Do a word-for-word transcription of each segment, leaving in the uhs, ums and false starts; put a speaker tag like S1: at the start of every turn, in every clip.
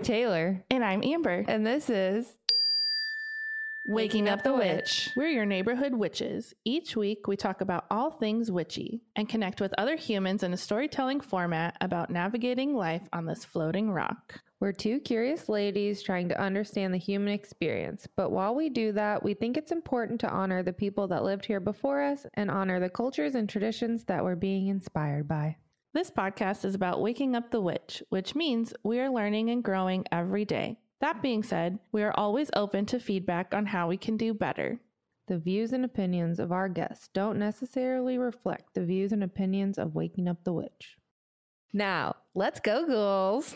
S1: Taylor.
S2: And I'm Amber.
S1: And this is
S2: Waking Up the Witch. We're your neighborhood witches. Each week, we talk about all things witchy and connect with other humans in a storytelling format about navigating life on this floating rock.
S1: We're two curious ladies trying to understand the human experience. But while we do that, we think it's important to honor the people that lived here before us and honor the cultures and traditions that we're being inspired by.
S2: This podcast is about waking up the witch, which means we are learning and growing every day. That being said, we are always open to feedback on how we can do better.
S1: The views and opinions of our guests don't necessarily reflect the views and opinions of Waking Up the Witch. Now, let's go, ghouls.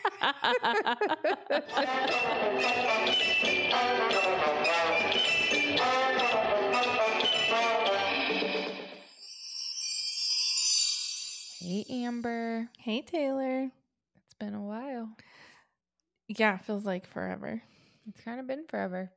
S1: Hey, Amber.
S2: Hey, Taylor.
S1: It's been a while.
S2: Yeah, it feels like forever.
S1: It's kind of been forever.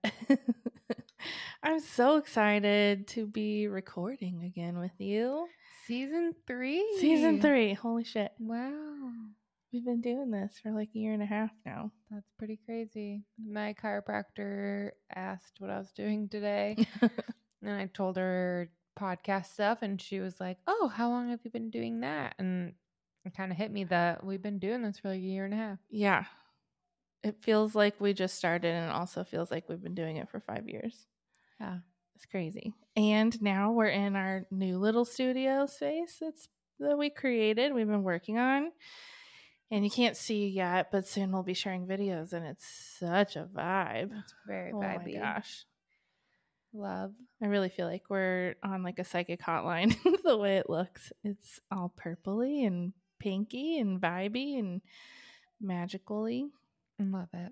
S2: I'm so excited to be recording again with you.
S1: Season three.
S2: Season three. Holy shit.
S1: Wow.
S2: We've been doing this for like a year and a half now.
S1: That's pretty crazy. My chiropractor asked what I was doing today. And I told her podcast stuff. And she was like, oh, how long have you been doing that? And it kind of hit me that we've been doing this for like a year and a half.
S2: Yeah. It feels like we just started, and it also feels like we've been doing it for five years.
S1: Yeah.
S2: It's crazy. And now we're in our new little studio space that's that we created, we've been working on. And you can't see yet, but soon we'll be sharing videos, and it's such a vibe.
S1: It's very
S2: oh
S1: vibey.
S2: Oh my gosh.
S1: Love.
S2: I really feel like we're on like a psychic hotline the way it looks. It's all purpley and pinky and vibey and magical-y.
S1: Love it.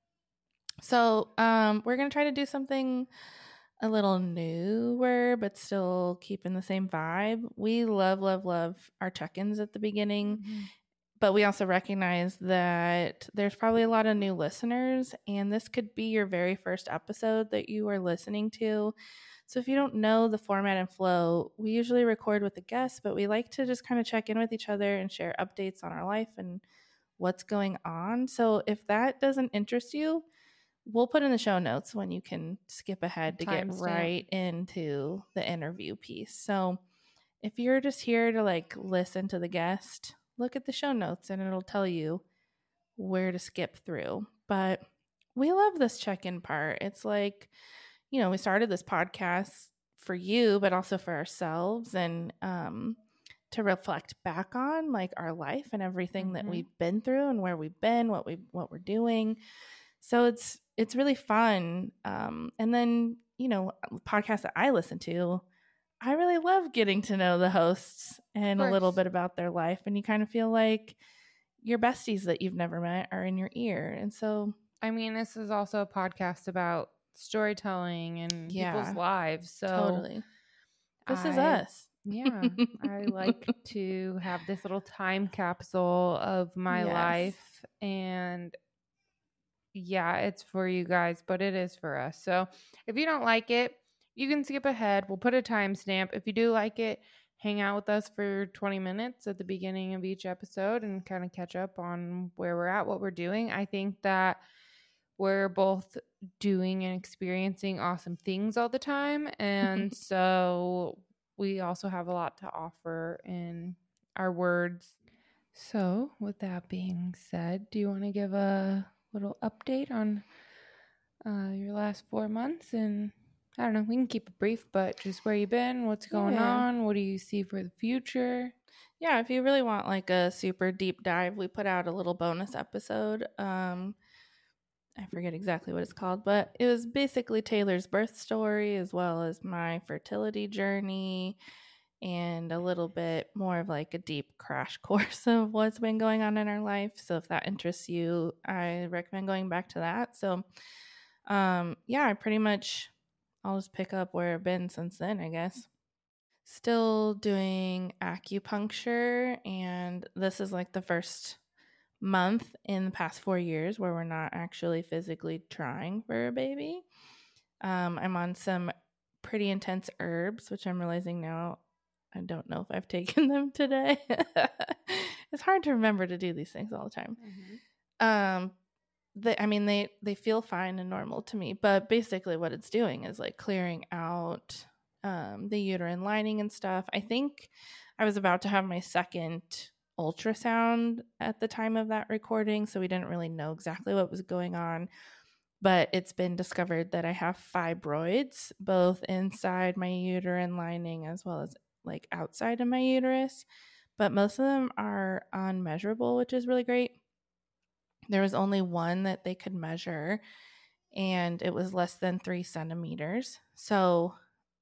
S2: So um, we're going to try to do something a little newer, but still keeping the same vibe. We love, love, love our check-ins at the beginning. Mm-hmm. But we also recognize that there's probably a lot of new listeners, and this could be your very first episode that you are listening to. So if you don't know the format and flow, we usually record with a guest, but we like to just kind of check in with each other and share updates on our life and what's going on. So if that doesn't interest you, we'll put in the show notes when you can skip ahead to get right into the interview piece. So if you're just here to like listen to the guest, look at the show notes and it'll tell you where to skip through. But we love this check-in part. It's like, you know, we started this podcast for you, but also for ourselves, and um, to reflect back on like our life and everything mm-hmm. that we've been through and where we've been, what we what we're doing. So it's it's really fun. Um, and then, you know, podcasts that I listen to, I really love getting to know the hosts and a little bit about their life. And you kind of feel like your besties that you've never met are in your ear. And so,
S1: I mean, this is also a podcast about storytelling and
S2: yeah,
S1: people's lives. So
S2: totally. This
S1: I,
S2: is us.
S1: Yeah. I like to have this little time capsule of my yes. life. And yeah, it's for you guys, but it is for us. So if you don't like it, you can skip ahead. We'll put a timestamp. If you do like it, hang out with us for twenty minutes at the beginning of each episode and kind of catch up on where we're at, what we're doing. I think that we're both doing and experiencing awesome things all the time. And so we also have a lot to offer in our words. So with that being said, do you want to give a little update on uh, your last four months? And I don't know, we can keep it brief, but just where you've been, what's going yeah. on, what do you see for the future?
S2: Yeah, if you really want like a super deep dive, we put out a little bonus episode. Um, I forget exactly what it's called, but it was basically Taylor's birth story as well as my fertility journey and a little bit more of like a deep crash course of what's been going on in our life. So if that interests you, I recommend going back to that. So um, yeah, I pretty much... I'll just pick up where I've been since then, I guess. Still doing acupuncture, and this is like the first month in the past four years where we're not actually physically trying for a baby. Um, I'm on some pretty intense herbs, which I'm realizing now I don't know if I've taken them today. It's hard to remember to do these things all the time. Mm-hmm. Um, they, I mean, they, they feel fine and normal to me, but basically what it's doing is like clearing out um, the uterine lining and stuff. I think I was about to have my second ultrasound at the time of that recording, so we didn't really know exactly what was going on, but it's been discovered that I have fibroids both inside my uterine lining as well as like outside of my uterus, but most of them are unmeasurable, which is really great. There was only one that they could measure, and it was less than three centimeters. So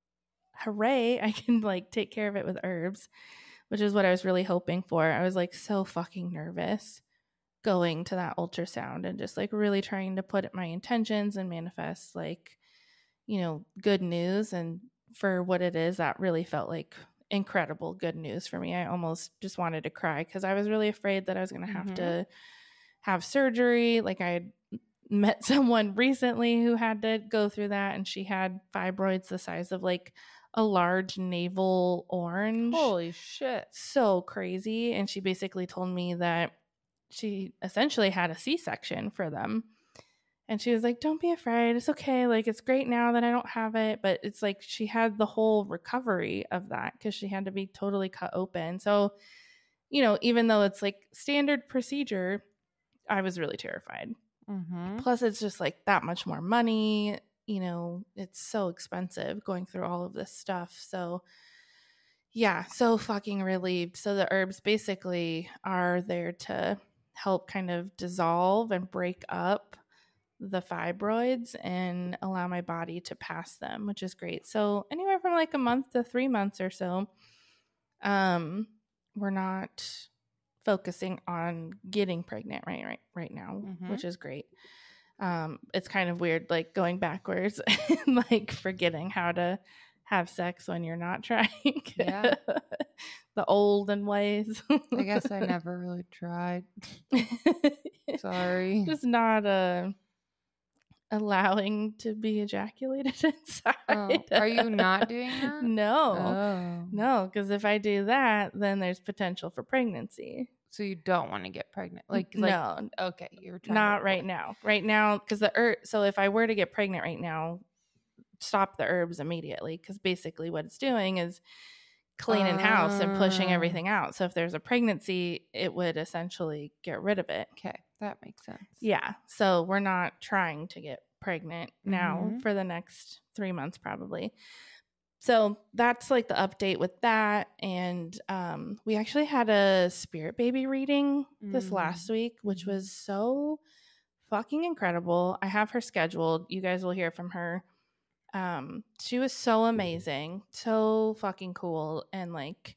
S2: hooray, I can like take care of it with herbs, which is what I was really hoping for. I was like so fucking nervous going to that ultrasound and just like really trying to put my intentions and manifest like, you know, good news. And for what it is, that really felt like incredible good news for me. I almost just wanted to cry because I was really afraid that I was going to have mm-hmm. to have surgery. Like I had met someone recently who had to go through that, and she had fibroids the size of like a large navel orange.
S1: Holy shit.
S2: So crazy. And she basically told me that she essentially had a C-section for them. And she was like, don't be afraid. It's okay. Like, it's great now that I don't have it. But it's like she had the whole recovery of that because she had to be totally cut open. So, you know, even though it's like standard procedure, I was really terrified.
S1: Mm-hmm.
S2: Plus, it's just like that much more money. You know, it's so expensive going through all of this stuff. So, yeah, so fucking relieved. So the herbs basically are there to help kind of dissolve and break up the fibroids and allow my body to pass them, which is great. So anywhere from like a month to three months or so, um, we're not focusing on getting pregnant right right, right now, mm-hmm. which is great. Um, it's kind of weird, like going backwards and like forgetting how to have sex when you're not trying.
S1: Yeah.
S2: The olden ways.
S1: I guess I never really tried. Sorry.
S2: Just not uh, allowing to be ejaculated inside.
S1: Oh, are you not doing that?
S2: No.
S1: Oh.
S2: No, because if I do that, then there's potential for pregnancy.
S1: So you don't want to get pregnant? Like, like
S2: no.
S1: Okay, you're trying
S2: not
S1: to
S2: right now. Right now, because the herb. So if I were to get pregnant right now, stop the herbs immediately, because basically what it's doing is cleaning uh, house and pushing everything out. So if there's a pregnancy, it would essentially get rid of it.
S1: Okay, that makes sense.
S2: Yeah. So we're not trying to get pregnant now mm-hmm. for the next three months probably. So that's like the update with that. And um, we actually had a spirit baby reading this mm. last week, which was so fucking incredible. I have her scheduled. You guys will hear from her. Um, she was so amazing, so fucking cool. And like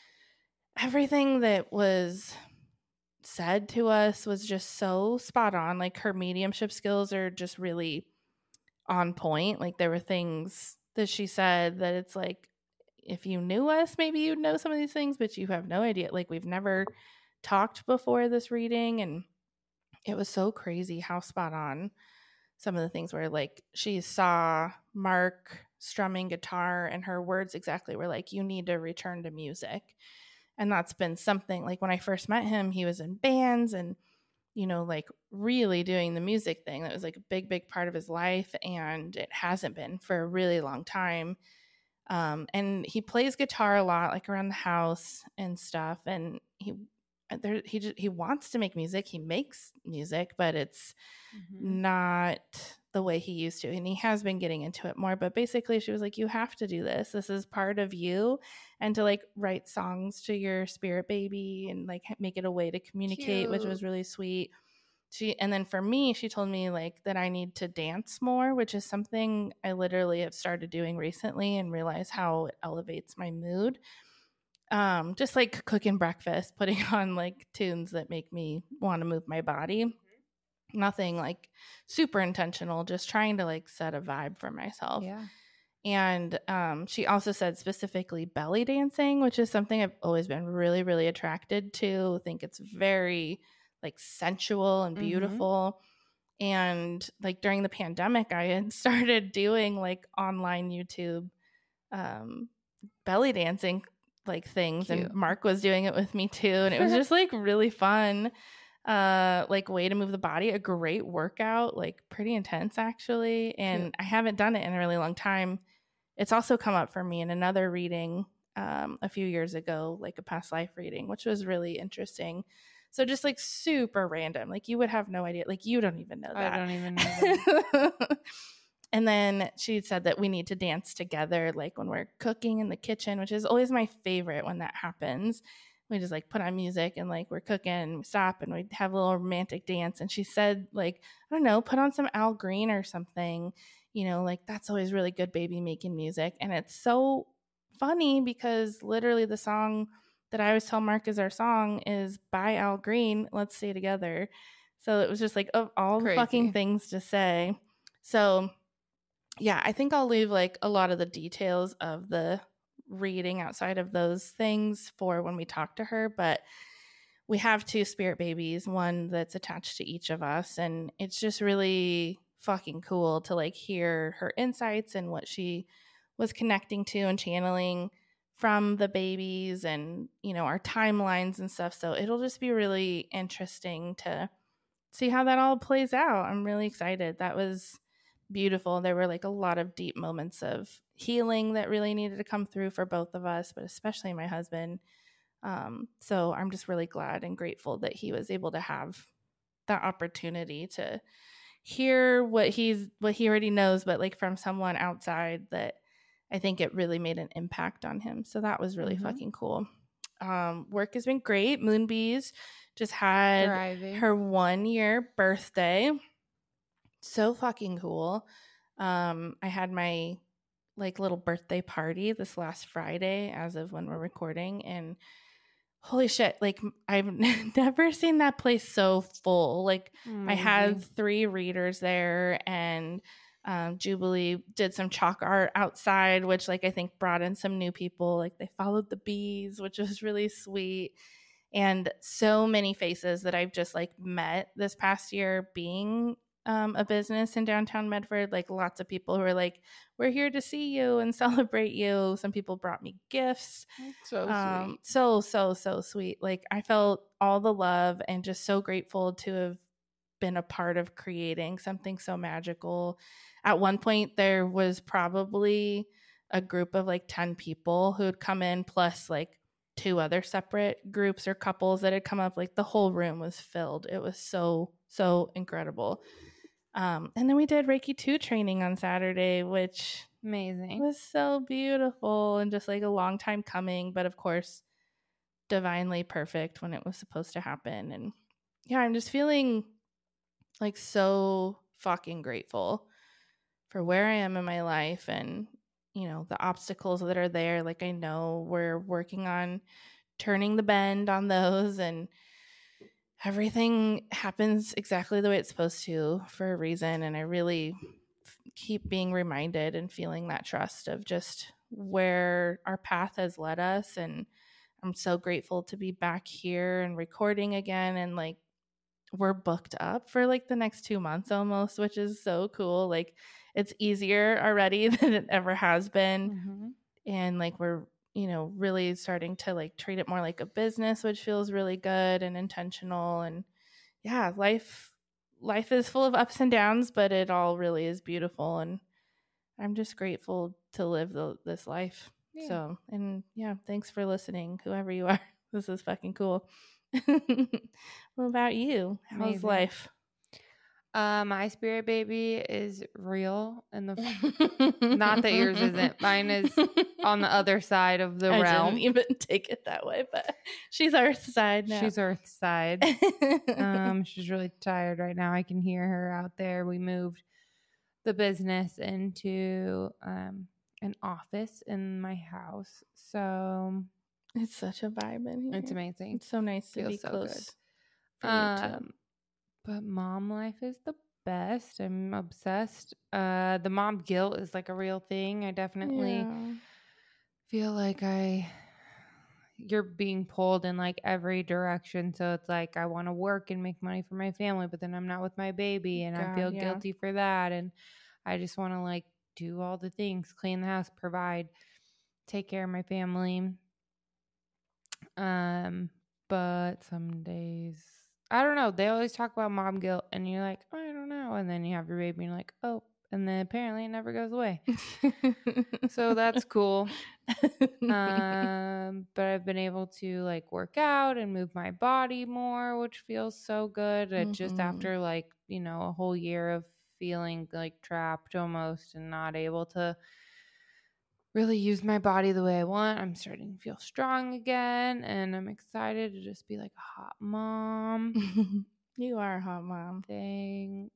S2: everything that was said to us was just so spot on. Like her mediumship skills are just really on point. Like there were things that she said that it's like, if you knew us, maybe you'd know some of these things, but you have no idea. Like we've never talked before this reading, and it was so crazy how spot on some of the things were. Like she saw Mark strumming guitar, and her words exactly were like, you need to return to music. And that's been something, like when I first met him, he was in bands and, you know, like really doing the music thing. That was like a big, big part of his life. And it hasn't been for a really long time. Um, and he plays guitar a lot, like around the house and stuff. And he, there, he, just, he wants to make music. He makes music, but it's mm-hmm. not the way he used to. And he has been getting into it more. But basically she was like, you have to do this. This is part of you. And to like write songs to your spirit baby and like make it a way to communicate, Cute. Which was really sweet. She, and then for me, she told me like that I need to dance more, which is something I literally have started doing recently and realize how it elevates my mood. Um, just like cooking breakfast, putting on like tunes that make me want to move my body. Nothing like super intentional, just trying to like set a vibe for myself.
S1: Yeah.
S2: And um, she also said specifically belly dancing, which is something I've always been really, really attracted to. I think it's very like sensual and beautiful. Mm-hmm. And like during the pandemic, I had started doing like online YouTube um, belly dancing like things. Cute. And Mark was doing it with me too. And it was just like really fun. uh like way to move the body, a great workout, like pretty intense actually, and Cute. I haven't done it in a really long time. It's also come up for me in another reading um a few years ago, like a past life reading, which was really interesting. So just like super random, like you would have no idea, like you don't even know that.
S1: I don't even know that.
S2: And then she said that we need to dance together, like when we're cooking in the kitchen, which is always my favorite when that happens. We just like put on music and like we're cooking and we stop and we have a little romantic dance. And she said, like, I don't know, put on some Al Green or something, you know, like that's always really good baby making music. And it's so funny because literally the song that I always tell Mark is our song is by Al Green, Let's Stay Together. So it was just like of all Crazy. The fucking things to say. So yeah, I think I'll leave like a lot of the details of the reading outside of those things for when we talk to her. But we have two spirit babies, one that's attached to each of us. And it's just really fucking cool to like hear her insights and what she was connecting to and channeling from the babies and, you know, our timelines and stuff. So it'll just be really interesting to see how that all plays out. I'm really excited. That was beautiful. There were like a lot of deep moments of healing that really needed to come through for both of us, but especially my husband. Um, so I'm just really glad and grateful that he was able to have that opportunity to hear what he's what he already knows, but like from someone outside that I think it really made an impact on him. So that was really mm-hmm. fucking cool. Um, work has been great. Moonbees just had Thriving. Her one year birthday. So fucking cool. Um, I had my like little birthday party this last Friday as of when we're recording, and holy shit, like I've never seen that place so full. Like mm-hmm. I had three readers there, and um, Jubilee did some chalk art outside, which like I think brought in some new people. Like they followed the bees, which was really sweet. And so many faces that I've just like met this past year being Um, a business in downtown Medford, like lots of people who are like, we're here to see you and celebrate you. Some people brought me gifts.
S1: That's so
S2: um,
S1: sweet.
S2: So, so, so sweet. Like I felt all the love and just so grateful to have been a part of creating something so magical. At one point, there was probably a group of like ten people who had come in, plus like two other separate groups or couples that had come up. Like the whole room was filled. It was so, so incredible. Um, and then we did Reiki two training on Saturday, which
S1: amazing
S2: was so beautiful and just like a long time coming, but of course, divinely perfect when it was supposed to happen. And yeah, I'm just feeling like so fucking grateful for where I am in my life and, you know, the obstacles that are there. Like I know we're working on turning the bend on those, and everything happens exactly the way it's supposed to for a reason. And I really keep being reminded and feeling that trust of just where our path has led us. And I'm so grateful to be back here and recording again. And like, we're booked up for like the next two months almost, which is so cool. Like it's easier already than it ever has been. Mm-hmm. And like, we're, you know, really starting to like treat it more like a business, which feels really good and intentional. And yeah, life, life is full of ups and downs, but it all really is beautiful. And I'm just grateful to live the, this life. Yeah. So, and yeah, thanks for listening, whoever you are. This is fucking cool. What about you? How's Amazing. Life?
S1: Uh, my spirit baby is real, and the not that yours isn't. Mine is on the other side of the
S2: I
S1: realm.
S2: Didn't even take it that way, but she's Earth side now.
S1: She's Earth side. um, she's really tired right now. I can hear her out there. We moved the business into um an office in my house, so
S2: it's such a vibe in here.
S1: It's amazing.
S2: It's so nice to
S1: Feels
S2: be
S1: so
S2: close.
S1: Good. Um, but mom life is the best. I'm obsessed. Uh, the mom guilt is like a real thing. I definitely yeah. feel like I, you're being pulled in like every direction. So it's like, I want to work and make money for my family, but then I'm not with my baby and God, I feel yeah. guilty for that. And I just want to like do all the things, clean the house, provide, take care of my family. Um, but some days I don't know. They always talk about mom guilt, and you're like, oh, I don't know. And then you have your baby, and you're like, oh, and then apparently it never goes away. So that's cool. um, but I've been able to like work out and move my body more, which feels so good. Mm-hmm. Just after like, you know, a whole year of feeling like trapped almost and not able to really use my body the way I want. I'm starting to feel strong again, and I'm excited to just be like a hot mom.
S2: You are a hot mom.
S1: Thanks.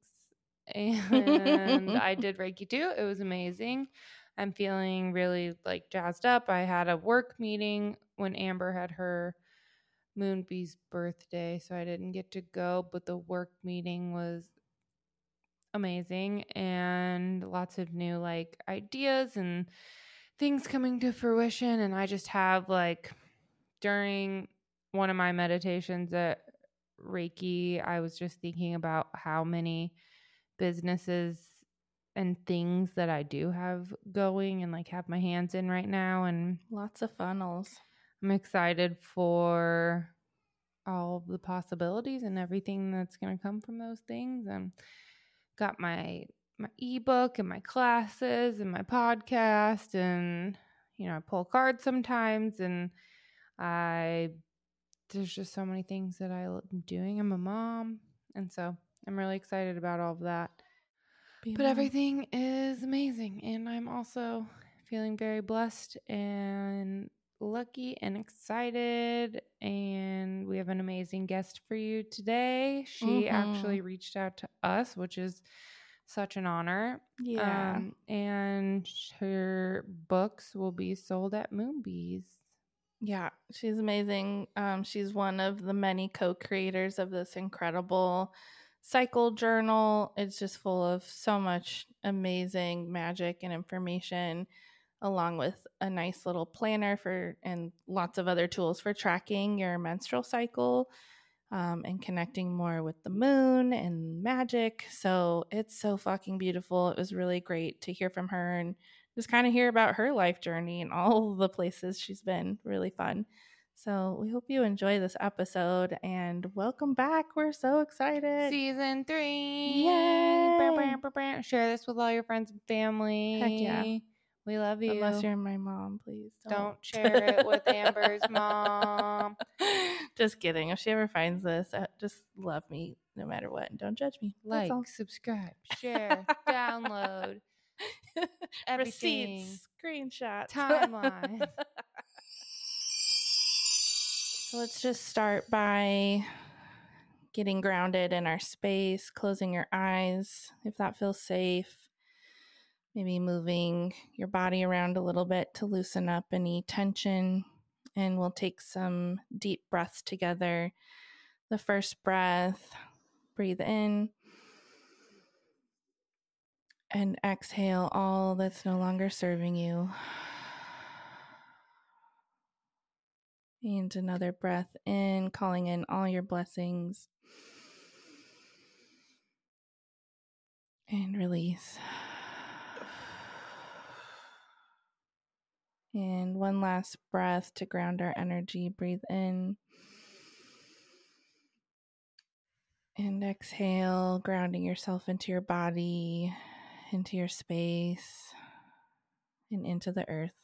S1: And I did Reiki too. It was amazing. I'm feeling really like jazzed up. I had a work meeting when Amber had her Moonbee's birthday, so I didn't get to go, but the work meeting was amazing and lots of new like ideas and things coming to fruition. And I just have like during one of my meditations at Reiki, I was just thinking about how many businesses and things that I do have going and like have my hands in right now, and
S2: lots of funnels.
S1: I'm excited for all the possibilities and everything that's going to come from those things. And got my my ebook and my classes and my podcast, and you know, I pull cards sometimes, and I there's just so many things that I'm doing. I'm a mom, and so I'm really excited about all of that. Be but mom. Everything is amazing, and I'm also feeling very blessed and lucky and excited, and we have an amazing guest for you today. She mm-hmm. actually reached out to us, which is such an honor.
S2: Yeah.
S1: Um, and her books will be sold at Moonbees.
S2: Yeah, she's amazing. Um, she's one of the many co-creators of this incredible cycle journal. It's just full of so much amazing magic and information, along with a nice little planner for and lots of other tools for tracking your menstrual cycle um, and connecting more with the moon and magic. So it's so fucking beautiful. It was really great to hear from her and just kind of hear about her life journey and all the places she's been. Really fun. So we hope you enjoy this episode, and welcome back. We're so excited.
S1: Season three.
S2: Yay!
S1: Burr, burr, burr, burr. Share this with all your friends and family.
S2: Heck yeah.
S1: We love you.
S2: Unless you're my mom, please don't.
S1: Don't share it with Amber's mom.
S2: Just kidding. If she ever finds this, just love me no matter what, and don't judge me.
S1: Like, subscribe, share, download, everything.
S2: Receipts, screenshots,
S1: timeline.
S2: So let's just start by getting grounded in our space, closing your eyes if that feels safe. Maybe moving your body around a little bit to loosen up any tension. And we'll take some deep breaths together. The first breath, breathe in. And exhale all that's no longer serving you. And another breath in, calling in all your blessings. And release. And one last breath to ground our energy. Breathe in. And exhale, grounding yourself into your body, into your space, and into the earth.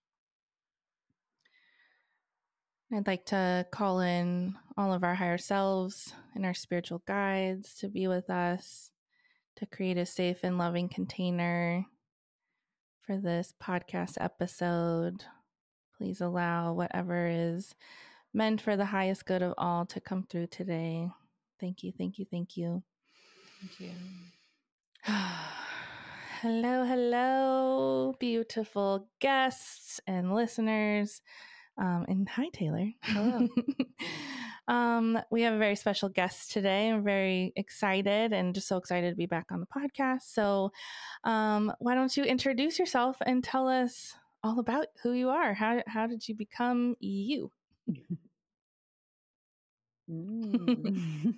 S2: I'd like to call in all of our higher selves and our spiritual guides to be with us, to create a safe and loving container for this podcast episode. Please allow whatever is meant for the highest good of all to come through today. Thank you, thank you, thank you.
S1: Thank you.
S2: Hello, hello, beautiful guests and listeners. Um, and hi, Taylor.
S1: Hello.
S2: um, we have a very special guest today. I'm very excited and just so excited to be back on the podcast. So um, why don't you introduce yourself and tell us all about who you are? How, how did you become you?
S3: mm.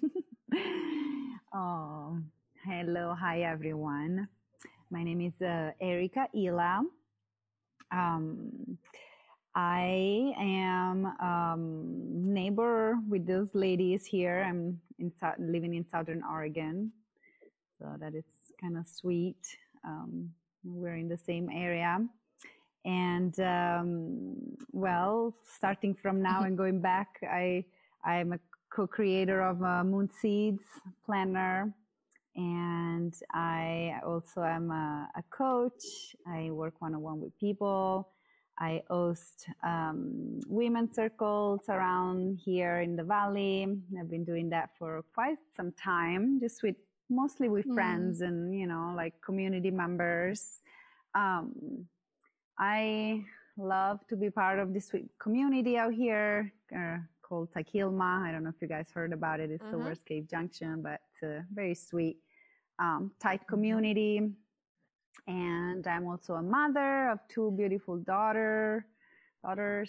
S3: Oh, hello. Hi, everyone. My name is uh, Erika Ila. Um, I am um, neighbor with those ladies here. I'm in living in Southern Oregon, so that is kind of sweet. Um, we're in the same area, and um, well, starting from now and going back, I I am a co-creator of uh, Moon Seeds Planner, and I also am a, a coach. I work one-on-one with people. I host um, women's circles around here in the Valley. I've been doing that for quite some time, just with mostly with mm. friends and, you know, like community members. Um, I love to be part of this community out here uh, called Takilma. I don't know if you guys heard about it. It's mm-hmm. Silver Cave Junction, but it's a very sweet, um, tight community. And I'm also a mother of two beautiful daughter, daughters,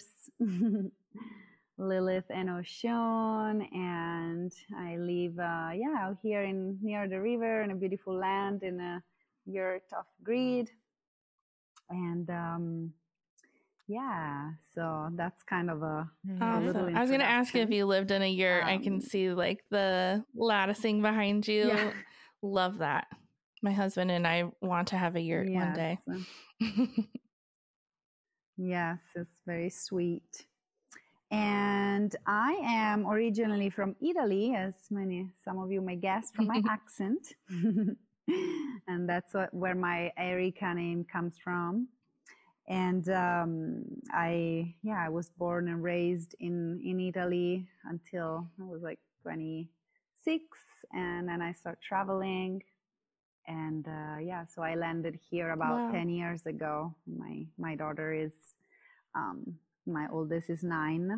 S3: Lilith and Oshun. And I live, uh, yeah, out here in near the river in a beautiful land in a yurt of greed. And um, yeah, so that's kind of a, a little
S2: I was going to ask you if you lived in a yurt. Um, I can see like the latticing behind you. Yeah. Love that. My husband and I want to have a yurt yes. one day.
S3: Yes, it's very sweet. And I am originally from Italy, as many some of you may guess from my accent. And that's what, where my Erika name comes from. And um, I, yeah, I was born and raised in, in Italy until I was like twenty-six. And then I started traveling. And uh, yeah, so I landed here about wow. ten years ago. My my daughter is, um, my oldest is nine.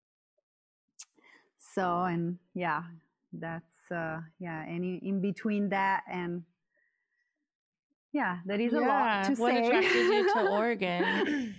S3: So, and yeah, that's, uh, yeah, any in between that and, yeah, there is a yeah. lot to
S2: what
S3: say.
S2: What attracted you to Oregon?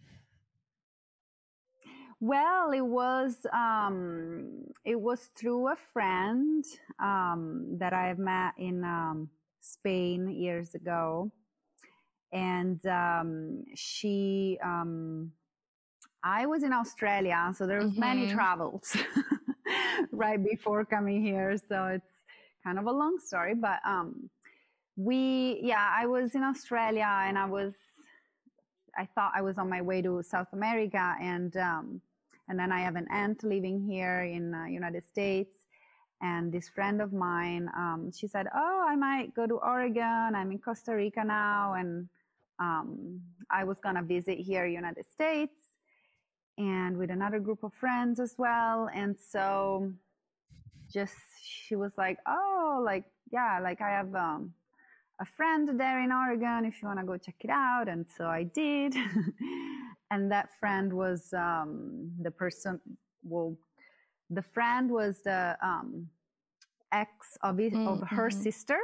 S3: Well, it was um, it was through a friend um, that I've met in um, Spain years ago, and um, she um, I was in Australia, so there was mm-hmm. many travels right before coming here, so it's kind of a long story, but um, we yeah I was in Australia, and I was I thought I was on my way to South America, and um, and then I have an aunt living here in the uh, United States. And this friend of mine, um, she said, oh, I might go to Oregon. I'm in Costa Rica now. And um, I was going to visit here, United States, and with another group of friends as well. And so just, she was like, oh, like, yeah, like I have um, a friend there in Oregon if you want to go check it out. And so I did. And that friend was um, the person, well, the friend was the um, ex of, it, mm, of her mm-hmm. sister,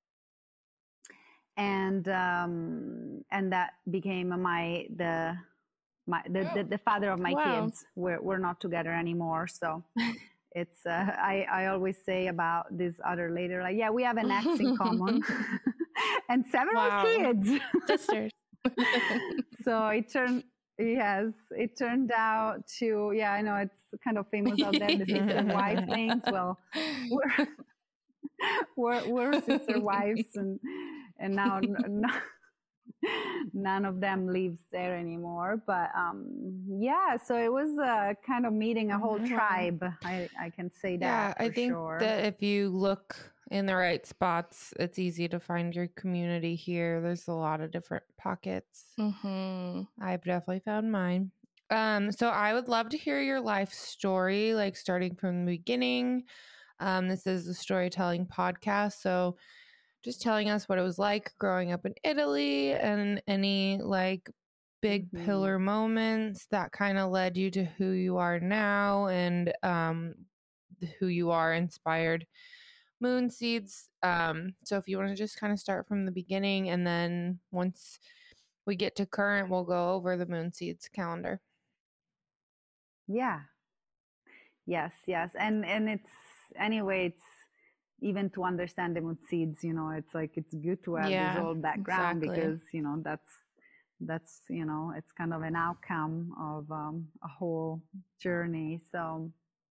S3: and um, and that became my the my the, the, the father of my wow. kids. We're we're not together anymore, so it's uh, I I always say about this other lady, like, yeah, we have an ex in common, and several wow. kids,
S2: sisters.
S3: So it turned. Yes, it turned out to, yeah, I know it's kind of famous out there, the sister wife things. Well, we're, we're, we're sister wives, and and now no, none of them lives there anymore. But um, yeah, so it was uh, kind of meeting a whole mm-hmm. tribe. I, I can say that.
S1: Yeah,
S3: for
S1: I think
S3: sure.
S1: that if you look in the right spots, it's easy to find your community here. There's a lot of different pockets.
S2: Mm-hmm.
S1: I've definitely found mine. Um, so I would love to hear your life story, like starting from the beginning. Um, this is a storytelling podcast, so just telling us what it was like growing up in Italy and any like big mm-hmm. pillar moments that kind of led you to who you are now and um, who you are inspired Moon Seeds. Um, so if you want to just kind of start from the beginning, and then once we get to current, we'll go over the Moon Seeds calendar.
S3: Yeah. Yes, yes. And and it's anyway, it's even to understand the Moon Seeds, you know, it's like it's good to have yeah, this whole background exactly. because, you know, that's that's, you know, it's kind of an outcome of um, a whole journey. So,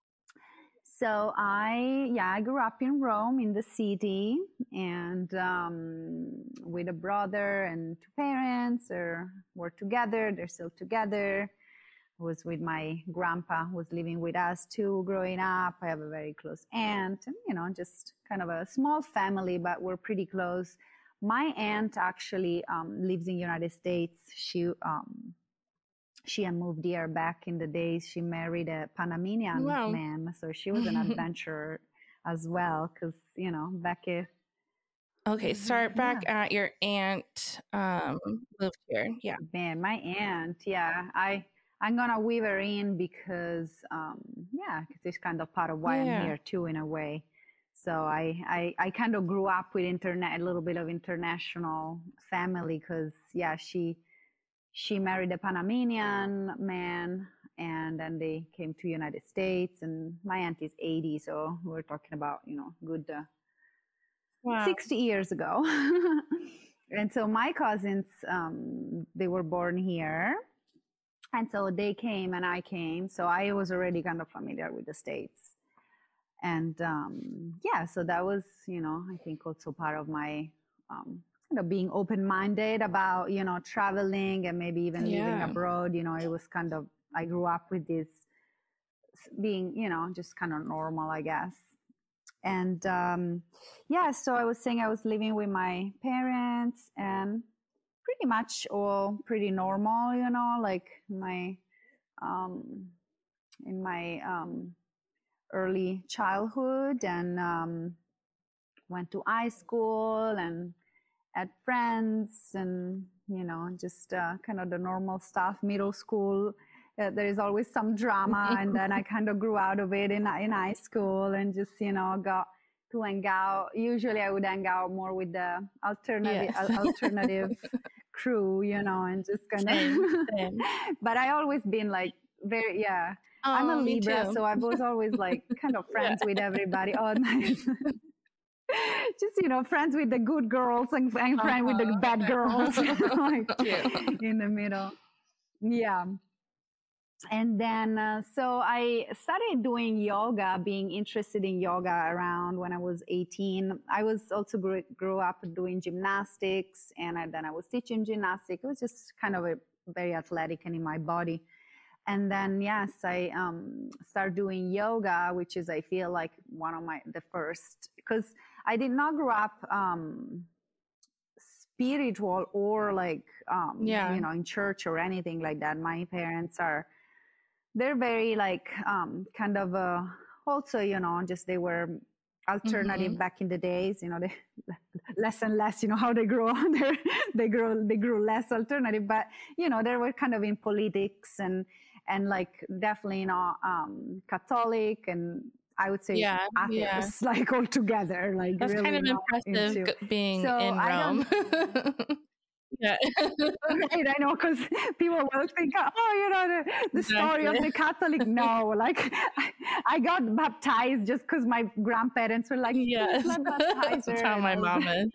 S3: so I, yeah, I grew up in Rome, in the city, and um, with a brother and two parents, or were together. They're still together. Was with my grandpa, who was living with us too growing up. I have a very close aunt, and, you know, just kind of a small family, but we're pretty close. My aunt actually um, lives in the United States. She um, she had moved here back in the days. She married a Panamanian
S2: Wow.
S3: man, so she was an adventurer as well, because, you know, back in...
S2: Okay, start back yeah. at your aunt um, lived here. Yeah.
S3: Man, my aunt, yeah. I... I'm going to weave her in because, um, yeah, because it's kind of part of why yeah. I'm here too, in a way. So I, I, I kind of grew up with internet, a little bit of international family, because, yeah, she, she married a Panamanian man, and then they came to the United States, and my aunt is eighty. So we're talking about, you know, good uh, wow. sixty years ago. And so my cousins, um, they were born here. And so they came and I came. So I was already kind of familiar with the States. And um, yeah, so that was, you know, I think also part of my um, kind of being open-minded about, you know, traveling and maybe even yeah. living abroad. You know, it was kind of, I grew up with this being, you know, just kind of normal, I guess. And um, yeah, so I was saying I was living with my parents, and pretty much all pretty normal, you know, like my, um, in my um, early childhood, and um, went to high school and had friends, and, you know, just uh, kind of the normal stuff. Middle school, uh, there is always some drama, and then I kind of grew out of it in, in high school, and just, you know, got to hang out. Usually I would hang out more with the alternative, yes. alternative crew, you know, and just kind of, but I always been like very, yeah, oh, I'm a Libra, so I was always like kind of friends yeah. with everybody. Oh, nice. Just, you know, friends with the good girls and, and uh-huh. friends with the bad girls, like in the middle. Yeah. And then, uh, so I started doing yoga, being interested in yoga around when I was eighteen. I was also grew, grew up doing gymnastics, and I, then I was teaching gymnastics. It was just kind of a very athletic and in my body. And then, yes, I um, started doing yoga, which is, I feel like, one of my, the first, because I did not grow up um, spiritual or like, um, yeah. you know, in church or anything like that. My parents are, they're very like um, kind of uh, also, you know, just they were alternative mm-hmm. back in the days, you know, they less and less, you know, how they grow, they grow, they grew less alternative, but, you know, they were kind of in politics and, and like definitely, you know, um, Catholic, and I would say yeah, atheists, yeah. like all together, like
S2: that's
S3: really
S2: kind of impressive into, being so in Rome.
S3: Yeah, right. I know, because people will think, oh, you know, the, the exactly. story of the Catholic. No, like I, I got baptized just because my grandparents were like,
S2: yes,
S3: baptize her.
S2: That's how my mom is.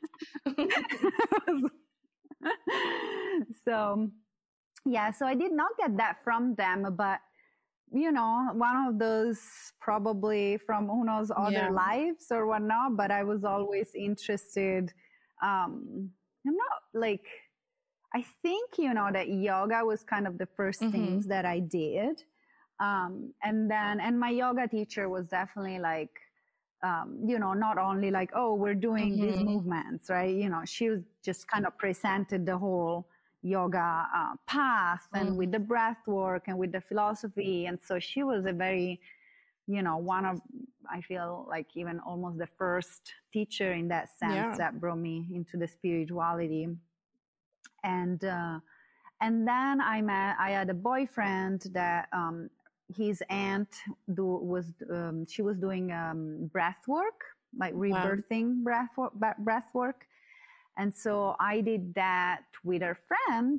S3: So, yeah, so I did not get that from them, but you know, one of those probably from who knows other yeah. lives or whatnot. But I was always interested. Um, I'm not like. I think, you know, that yoga was kind of the first mm-hmm. things that I did. Um, and then, and my yoga teacher was definitely like, um, you know, not only like, oh, we're doing mm-hmm. these movements, right? You know, she was just kind of presented the whole yoga uh, path and mm-hmm. with the breath work and with the philosophy. And so she was a very, you know, one of, I feel like even almost the first teacher in that sense yeah. that brought me into the spirituality. And uh, and then I met. I had a boyfriend that um, his aunt do, was. Um, she was doing um, breath work, like rebirthing wow. breath work, breath work, and so I did that with her friend,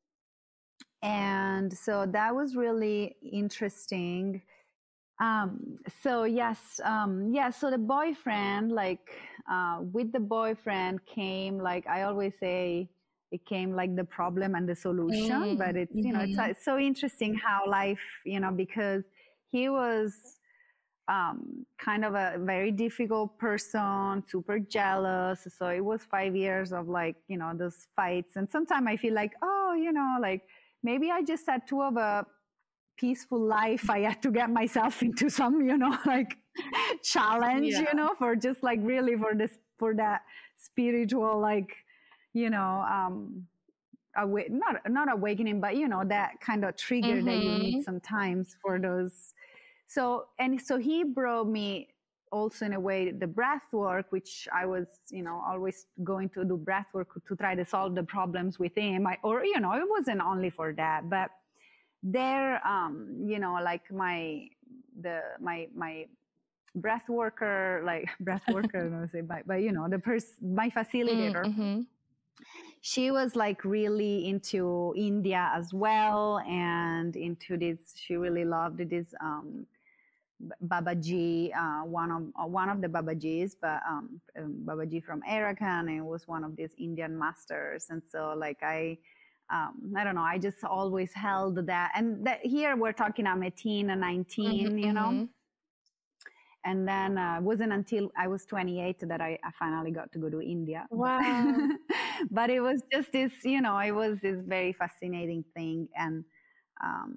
S3: and so that was really interesting. Um, so yes, um, yeah. So the boyfriend, like uh, with the boyfriend came, like I always say. became like the problem and the solution.
S2: Mm,
S3: but it's, you know, it's,
S2: mhm.
S3: it's so interesting how life, you know, because he was um, kind of a very difficult person, super jealous. So it was five years of like, you know, those fights. And sometimes I feel like, oh, you know, like maybe I just had to have a peaceful life. I had to get myself into some, you know, like challenge,
S2: Yeah.
S3: you know, for just like really for this, for that spiritual, like, you know, um, awa- not, not awakening, but, you know, that kind of trigger mm-hmm. that you need sometimes for those. So, and so he brought me also in a way the breath work, which I was, you know, always going to do breath work to try to solve the problems with him. I, or, you know, it wasn't only for that, but there, um, you know, like my, the, my, my breath worker, like breath worker, I don't know, say, but, but, you know, the person, my facilitator, mm-hmm. she was like really into India as well. And into this, she really loved this, um, Babaji, uh, one of uh, one of the Babajis, but um, um, Babaji from Arakan, and was one of these Indian masters. And so, like I, um, I don't know, I just always held that. And that here we're talking, I'm eighteen and nineteen, mm-hmm, you know. Mm-hmm. And then uh, it wasn't until I was twenty-eight that I, I finally got to go to India.
S2: Wow!
S3: But it was just this, you know, it was this very fascinating thing, and. Um,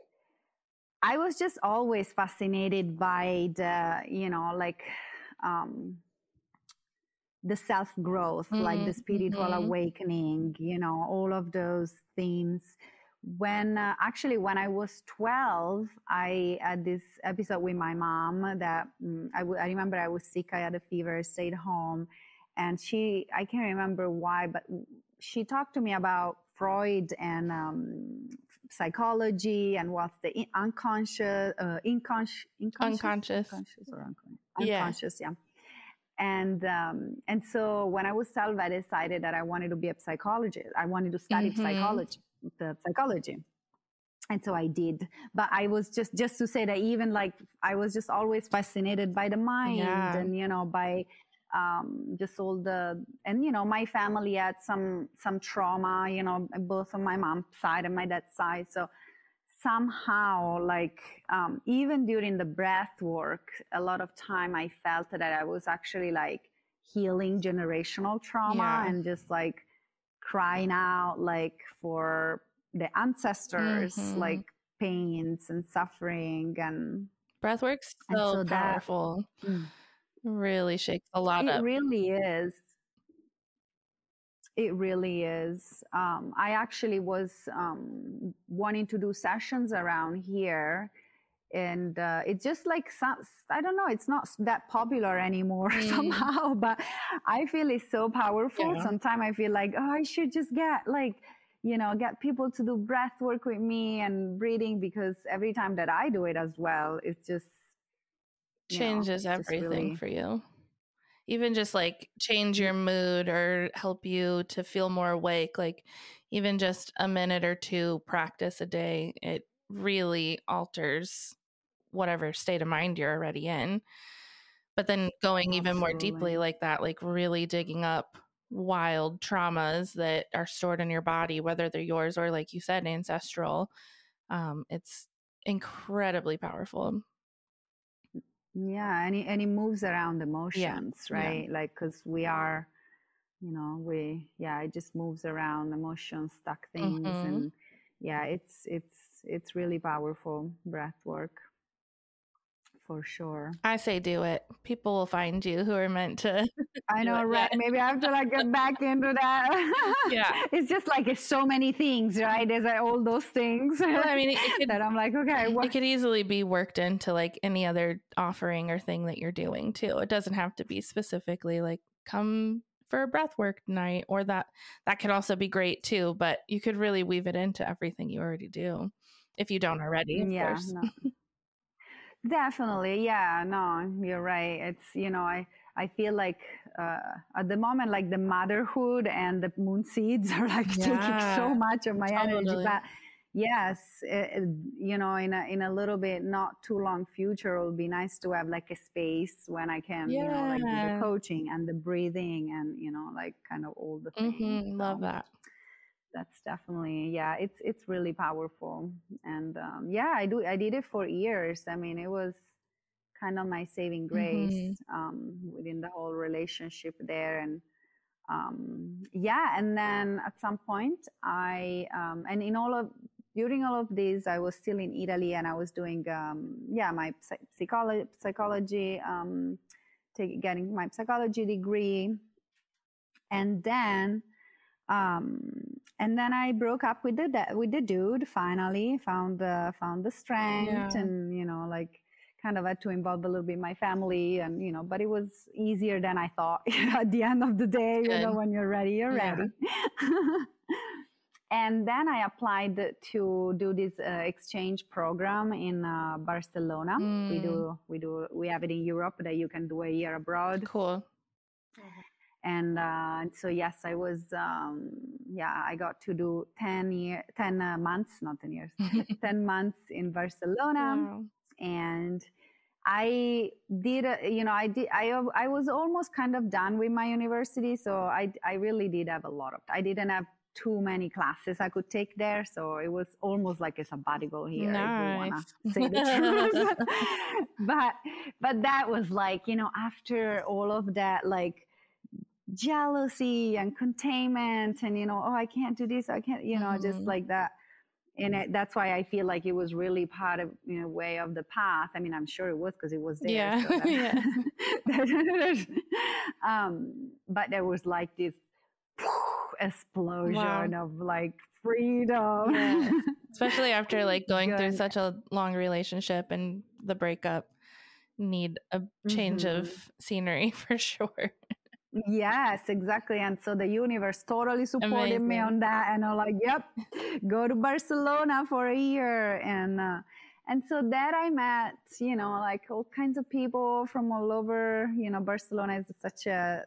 S3: I was just always fascinated by the, you know, like um, the self-growth, mm-hmm, like the spiritual mm-hmm. awakening, you know, all of those themes. When uh, actually, when I was twelve, I had this episode with my mom that um, I, w- I remember I was sick, I had a fever, stayed home. And she, I can't remember why, but she talked to me about Freud and um, psychology and what's the in- unconscious, uh, inconscious,
S2: unconscious,
S3: unconscious or unconscious, unconscious, yeah. yeah. And um, and so when I was twelve, I decided that I wanted to be a psychologist. I wanted to study mm-hmm. psychology, the psychology. And so I did. But I was just, just to say that even like, I was just always fascinated by the mind yeah. and, you know, by um, just all the, and, you know, my family had some, some trauma, you know, both on my mom's side and my dad's side. So somehow, like, um, even during the breath work, a lot of time I felt that I was actually like healing generational trauma yeah. and just like crying out like for the ancestors, mm-hmm. like pains and suffering. And
S2: breathwork's so, so powerful. That, mm, really shakes a lot
S3: it
S2: up.
S3: It really is. It really is. Um, I actually was um, wanting to do sessions around here. And uh, it's just like, some, I don't know, it's not that popular anymore mm. somehow, but I feel it's so powerful. Yeah. Sometimes I feel like, oh, I should just get like, you know, get people to do breath work with me and breathing, because every time that I do it as well, it's just
S2: changes
S3: know, it's
S2: everything
S3: just really...
S2: for you. Even just like change your mood or help you to feel more awake. Like even just a minute or two practice a day, it really alters whatever state of mind you're already in. But then going even Absolutely. More deeply like that, like really digging up wild traumas that are stored in your body, whether they're yours or, like you said, ancestral, um, it's incredibly powerful.
S3: Yeah, and it, and it moves around emotions, yeah. right? Yeah. Like, because we are, you know, we, yeah, it just moves around emotions, stuck things. Mm-hmm. And yeah, it's, it's, it's really powerful breath work. For sure.
S2: I say do it. People will find you who are meant to.
S3: I know, right? Yeah. Maybe I have to like get back into that.
S2: Yeah.
S3: It's just like it's so many things, right? There's like all those things.
S2: Well, I mean, it, it could,
S3: that I'm like, okay.
S2: What? It could easily be worked into like any other offering or thing that you're doing too. It doesn't have to be specifically like come for a breathwork night, or that that could also be great too. But you could really weave it into everything you already do, if you don't already. Of
S3: yeah.
S2: course.
S3: No. Definitely. Yeah, no, you're right. It's, you know, I, I feel like uh, at the moment, like the motherhood and the moon seeds are like yeah, taking so much of my totally. energy. But yes, it, you know, in a, in a little bit, not too long future, it will be nice to have like a space when I can, yeah. you know, like do the coaching and the breathing and, you know, like kind of all the things.
S2: Mm-hmm.
S3: So.
S2: Love that.
S3: that's definitely, yeah, it's it's really powerful. And um, yeah, I do I did it for years. I mean, it was kind of my saving grace mm-hmm. um, within the whole relationship there. And um, yeah, and then at some point I um, and in all of during all of this, I was still in Italy, and I was doing um, yeah my psychology psychology um, take, getting my psychology degree, and then. Um, and then I broke up with the with the dude. Finally, found the found the strength, yeah. and you know, like kind of had to involve a little bit my family, and you know, but it was easier than I thought. At the end of the day, you know, when you're ready, you're yeah. ready. And then I applied to do this uh, exchange program in uh, Barcelona. Mm. We do we do we have it in Europe that you can do a year abroad.
S2: Cool.
S3: Mm-hmm. And uh, so, yes, I was, um, yeah, I got to do ten, year, ten uh, months, not ten years, ten months in Barcelona. Wow. And I did, uh, you know, I did, I, I was almost kind of done with my university. So I, I really did have a lot of, I didn't have too many classes I could take there. So it was almost like a sabbatical here,
S2: nice.
S3: If we want to say the truth. but, but that was like, you know, after all of that, like, jealousy and containment and, you know, oh, I can't do this. I can't, you know, mm-hmm. just like that. And it, that's why I feel like it was really part of, you know, way of the path. I mean, I'm sure it was because it was there.
S2: Yeah.
S3: So that,
S2: yeah.
S3: um, but there was like this explosion wow. of like freedom.
S2: Yeah. Especially after like going Good. through such a long relationship, and the breakup need a change mm-hmm. of scenery for sure.
S3: Yes, exactly. And so the universe totally supported Amazing. me on that. And I'm like, yep, go to Barcelona for a year. And, uh, and so there I met, you know, like all kinds of people from all over. You know, Barcelona is such a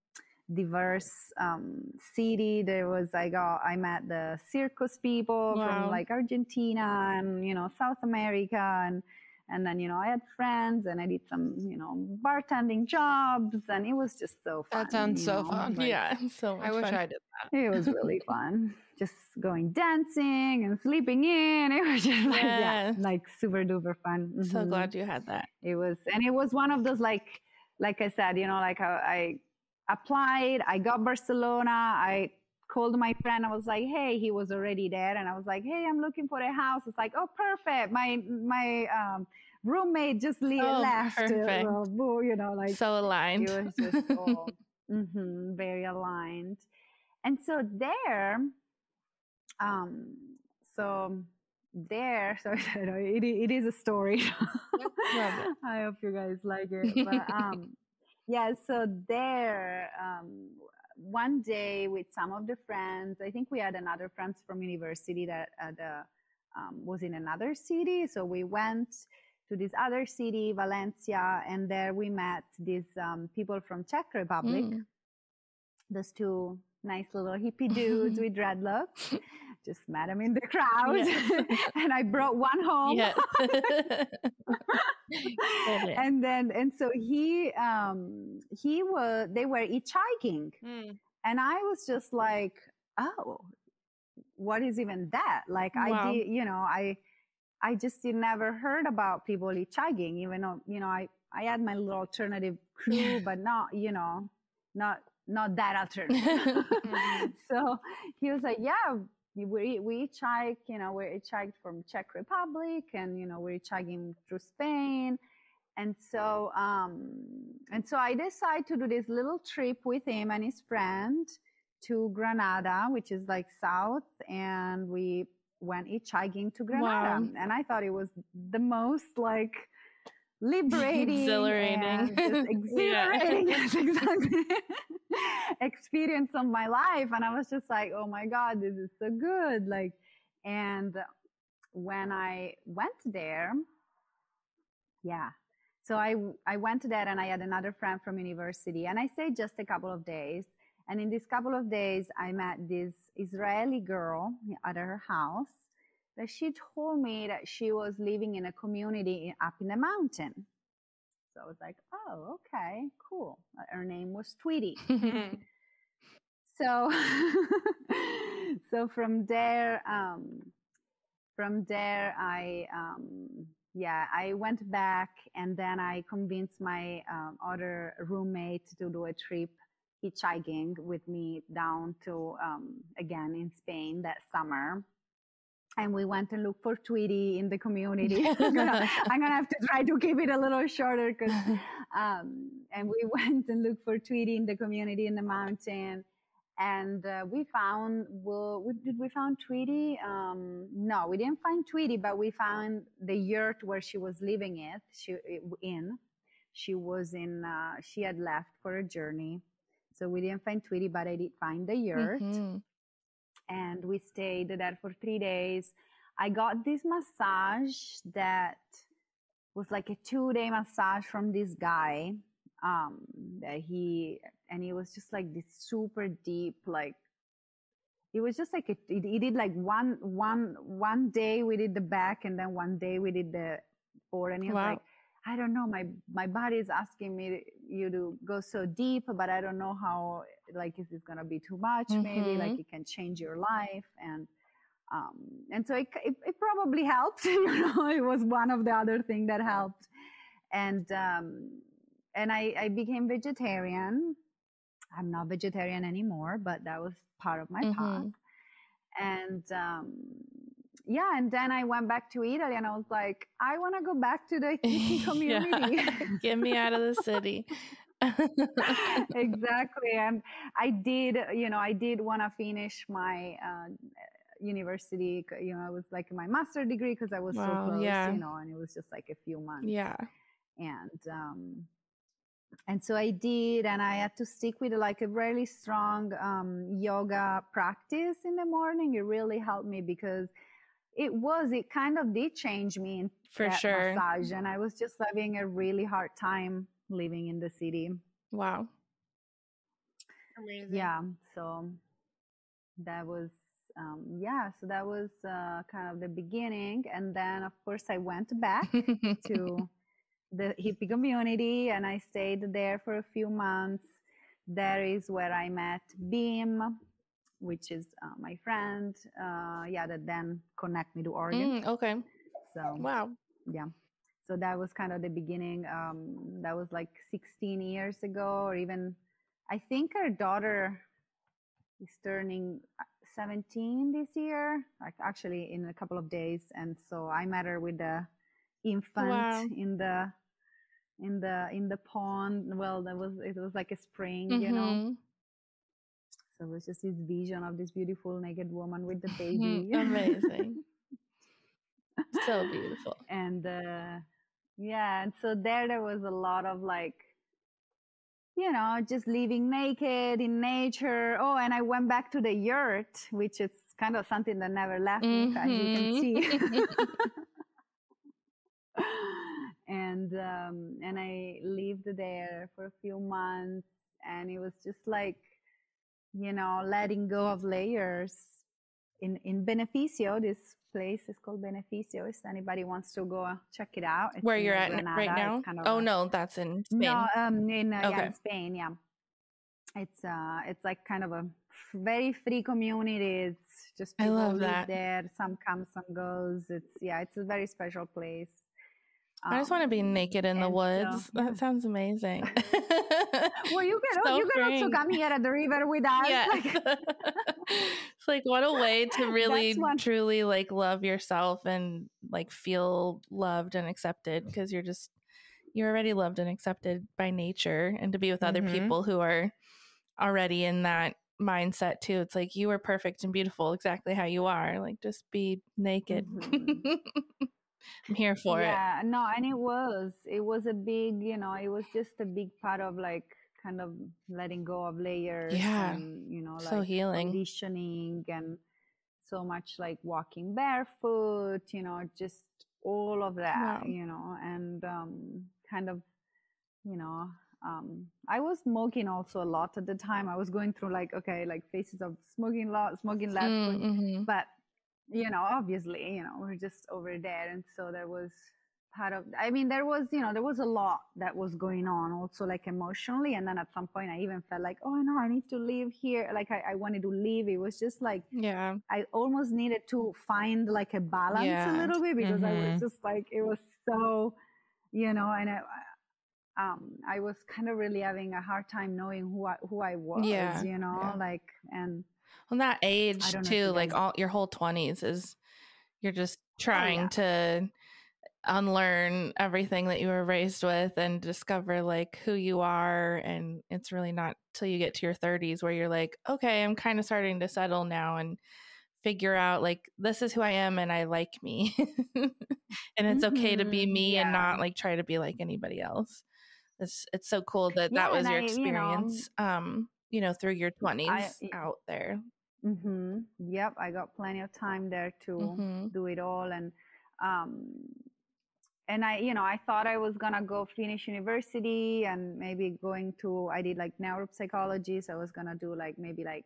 S3: diverse um, city. There was, I got, I met the circus people wow. from like Argentina and, you know, South America. And, And then, you know, I had friends, and I did some, you know, bartending jobs, and it was just so fun.
S1: That sounds so
S3: know?
S1: fun.
S2: Like, yeah, so much
S1: I wish
S2: fun.
S1: I did that.
S3: It was really fun. Just going dancing and sleeping in. It was just like, yeah, yeah like super duper fun.
S2: Mm-hmm. So glad you had that.
S3: It was, and it was one of those, like, like I said, you know, like I, I applied, I got Barcelona, I called my friend. I was like, hey, he was already there. And I was like, hey, I'm looking for a house. It's like, oh, perfect. My, my, um, roommate just le-
S2: oh,
S3: left.
S2: Perfect.
S3: Uh, you know, like
S2: so aligned.
S3: It was just all, mm-hmm, very aligned. And so there, um, so there, so it, it is a story. I hope you guys like it. But, um, yeah, so there, um, one day with some of the friends, I think we had another friends from university that uh, the, um, was in another city. So we went to this other city, Valencia, and there we met these um, people from Czech Republic. Mm. Those two nice little hippie dudes with dreadlocks. Just met them in the crowd. Yes. And I brought one home. Yes. and then, and so he, um, he was, they were hitchhiking. Mm. And I was just like, oh, what is even that? Like wow. I did, you know, I, I just never heard about people hitchhiking, even though, you know, I, I had my little alternative crew, but not, you know, not, not that alternative. So he was like, yeah, we, we hitchhiked, you know, we hitchhiked from Czech Republic, and, you know, we're hitchhiking through Spain. And so, um, and so I decided to do this little trip with him and his friend to Granada, which is like south, and we went hitchhiking to Granada. Wow. And I thought it was the most like liberating,
S2: exhilarating,
S3: and just exhilarating, yes, exactly, experience of my life. And I was just like, oh my God, this is so good. Like, and when I went there, yeah. So I, I went there, and I had another friend from university, and I stayed just a couple of days. And in this couple of days, I met this Israeli girl at her house that she told me that she was living in a community up in the mountain. So I was like, oh, okay, cool. Her name was Tweety. so so from there um from there I um yeah I went back, and then I convinced my um, other roommate to do a trip hitchhiking with me down to um again in Spain that summer. And we went and looked for Tweety in the community. I'm, gonna, I'm gonna have to try to keep it a little shorter, because um, and we went and looked for Tweety in the community in the mountain, and uh, we found. Well, did we found Tweety? Um, no, we didn't find Tweety, but we found the yurt where she was living. It she in. She was in. Uh, she had left for a journey, so we didn't find Tweety, but I did find the yurt. Mm-hmm. And we stayed there for three days. I got this massage that was like a two-day massage from this guy. Um, that he and he was just like this super deep, like it was just like a, he did like one one one day we did the back, and then one day we did the forward. And he was wow. like, I don't know, my my body is asking me you to go so deep, but I don't know how. Like, is this gonna be too much? Mm-hmm. Maybe like it can change your life, and um, and so it, it it probably helped. You know, it was one of the other things that helped, and um, and I I became vegetarian. I'm not vegetarian anymore, but that was part of my mm-hmm. path. And um, yeah, and then I went back to Italy, and I was like, I want to go back to the hippie community.
S2: Yeah. Get me out of the city.
S3: Exactly. And I did, you know, I did want to finish my uh, university. You know, I was like my master's degree, because I was wow, so close, yeah. you know, and it was just like a few months.
S2: Yeah.
S3: And, um, and so I did, and I had to stick with like a really strong um, yoga practice in the morning. It really helped me, because it was, it kind of did change me in
S2: for
S3: that
S2: sure.
S3: massage. And I was just having a really hard time living in the city.
S2: Wow.
S1: Amazing.
S3: Yeah. So that was, um, yeah, so that was uh, kind of the beginning. And then, of course, I went back to the hippie community, and I stayed there for a few months. There is where I met Beam, which is uh, my friend, uh, yeah, that then connect me to Oregon.
S2: Mm, okay.
S3: So,
S2: wow.
S3: Yeah. So that was kind of the beginning. Um, that was like sixteen years ago, or even, I think our daughter is turning seventeen this year, like actually in a couple of days. And so I met her with the infant wow. in the in the in the pond. Well, that was it was like a spring, mm-hmm. you know. So it was just this vision of this beautiful naked woman with the baby.
S2: Amazing. So beautiful.
S3: And uh, yeah, and so there there was a lot of like, you know, just living naked in nature. Oh, and I went back to the yurt, which is kind of something that never left mm-hmm. me, as you can see. and um, and I lived there for a few months, and it was just like, you know, letting go of layers. In in Beneficio, this place is called Beneficio. If anybody wants to go check it out,
S2: it's where you're at Granada. Right now. Kind of oh a, no, that's in Spain.
S3: No, um, in, uh, okay. yeah, in Spain. Yeah, it's uh, it's like kind of a f- very free community. It's just people
S2: I love
S3: live
S2: that.
S3: there. Some comes, some goes. It's yeah, it's a very special place.
S2: Um, I just want to be naked in the woods. So, yeah. That sounds amazing.
S3: Well, you can so you can also come here at the river with us.
S2: Yeah. It's like what a way to really truly like love yourself and like feel loved and accepted, because you're just you're already loved and accepted by nature, and to be with other mm-hmm. people who are already in that mindset too. It's like you are perfect and beautiful exactly how you are. Like just be naked. Mm-hmm. I'm here for
S3: yeah,
S2: it.
S3: Yeah, no, and it was, it was a big, you know, it was just a big part of like kind of letting go of layers.
S2: Yeah.
S3: And, you know, like
S2: so healing.
S3: conditioning, and so much like walking barefoot, you know, just all of that, wow. you know, and um, kind of, you know, um, I was smoking also a lot at the time. I was going through like, okay, like phases of smoking a lot, smoking less, mm-hmm. but you know, obviously, you know, we're just over there. And so there was part of, I mean, there was, you know, there was a lot that was going on also, like emotionally. And then at some point I even felt like, oh no, I need to leave here. Like I, I wanted to leave. It was just like,
S2: yeah,
S3: I almost needed to find like a balance
S2: yeah.
S3: a little bit, because
S1: Mhm.
S3: I was just like, it was so, you know, and I, um, I was kind of really having a hard time knowing who I, who I was,
S2: Yeah,
S3: you know,
S2: yeah.
S3: like, and
S2: Well, that age
S3: I don't know if
S2: too,
S3: you
S2: like
S3: guys-
S2: all your whole twenties is you're just trying
S3: yeah.
S2: to unlearn everything that you were raised with and discover like who you are. And it's really not till you get to your thirties where you're like, okay, I'm kind of starting to settle now and figure out like this is who I am and I like me. And it's okay to be
S3: Mhm,
S2: me and
S3: yeah.
S2: not like try to be like anybody else. It's it's so cool that
S3: Yeah,
S2: that was
S3: and
S2: your
S3: I, you know,
S2: experience, um, you know, through your
S3: I,
S2: twenties out there.
S3: mm-hmm, yep, I got plenty of time there to
S2: Mhm.
S3: do it all. And, um, and I, you know, I thought I was gonna go finish university and maybe going to, I did like neuropsychology. So I was gonna do like, maybe like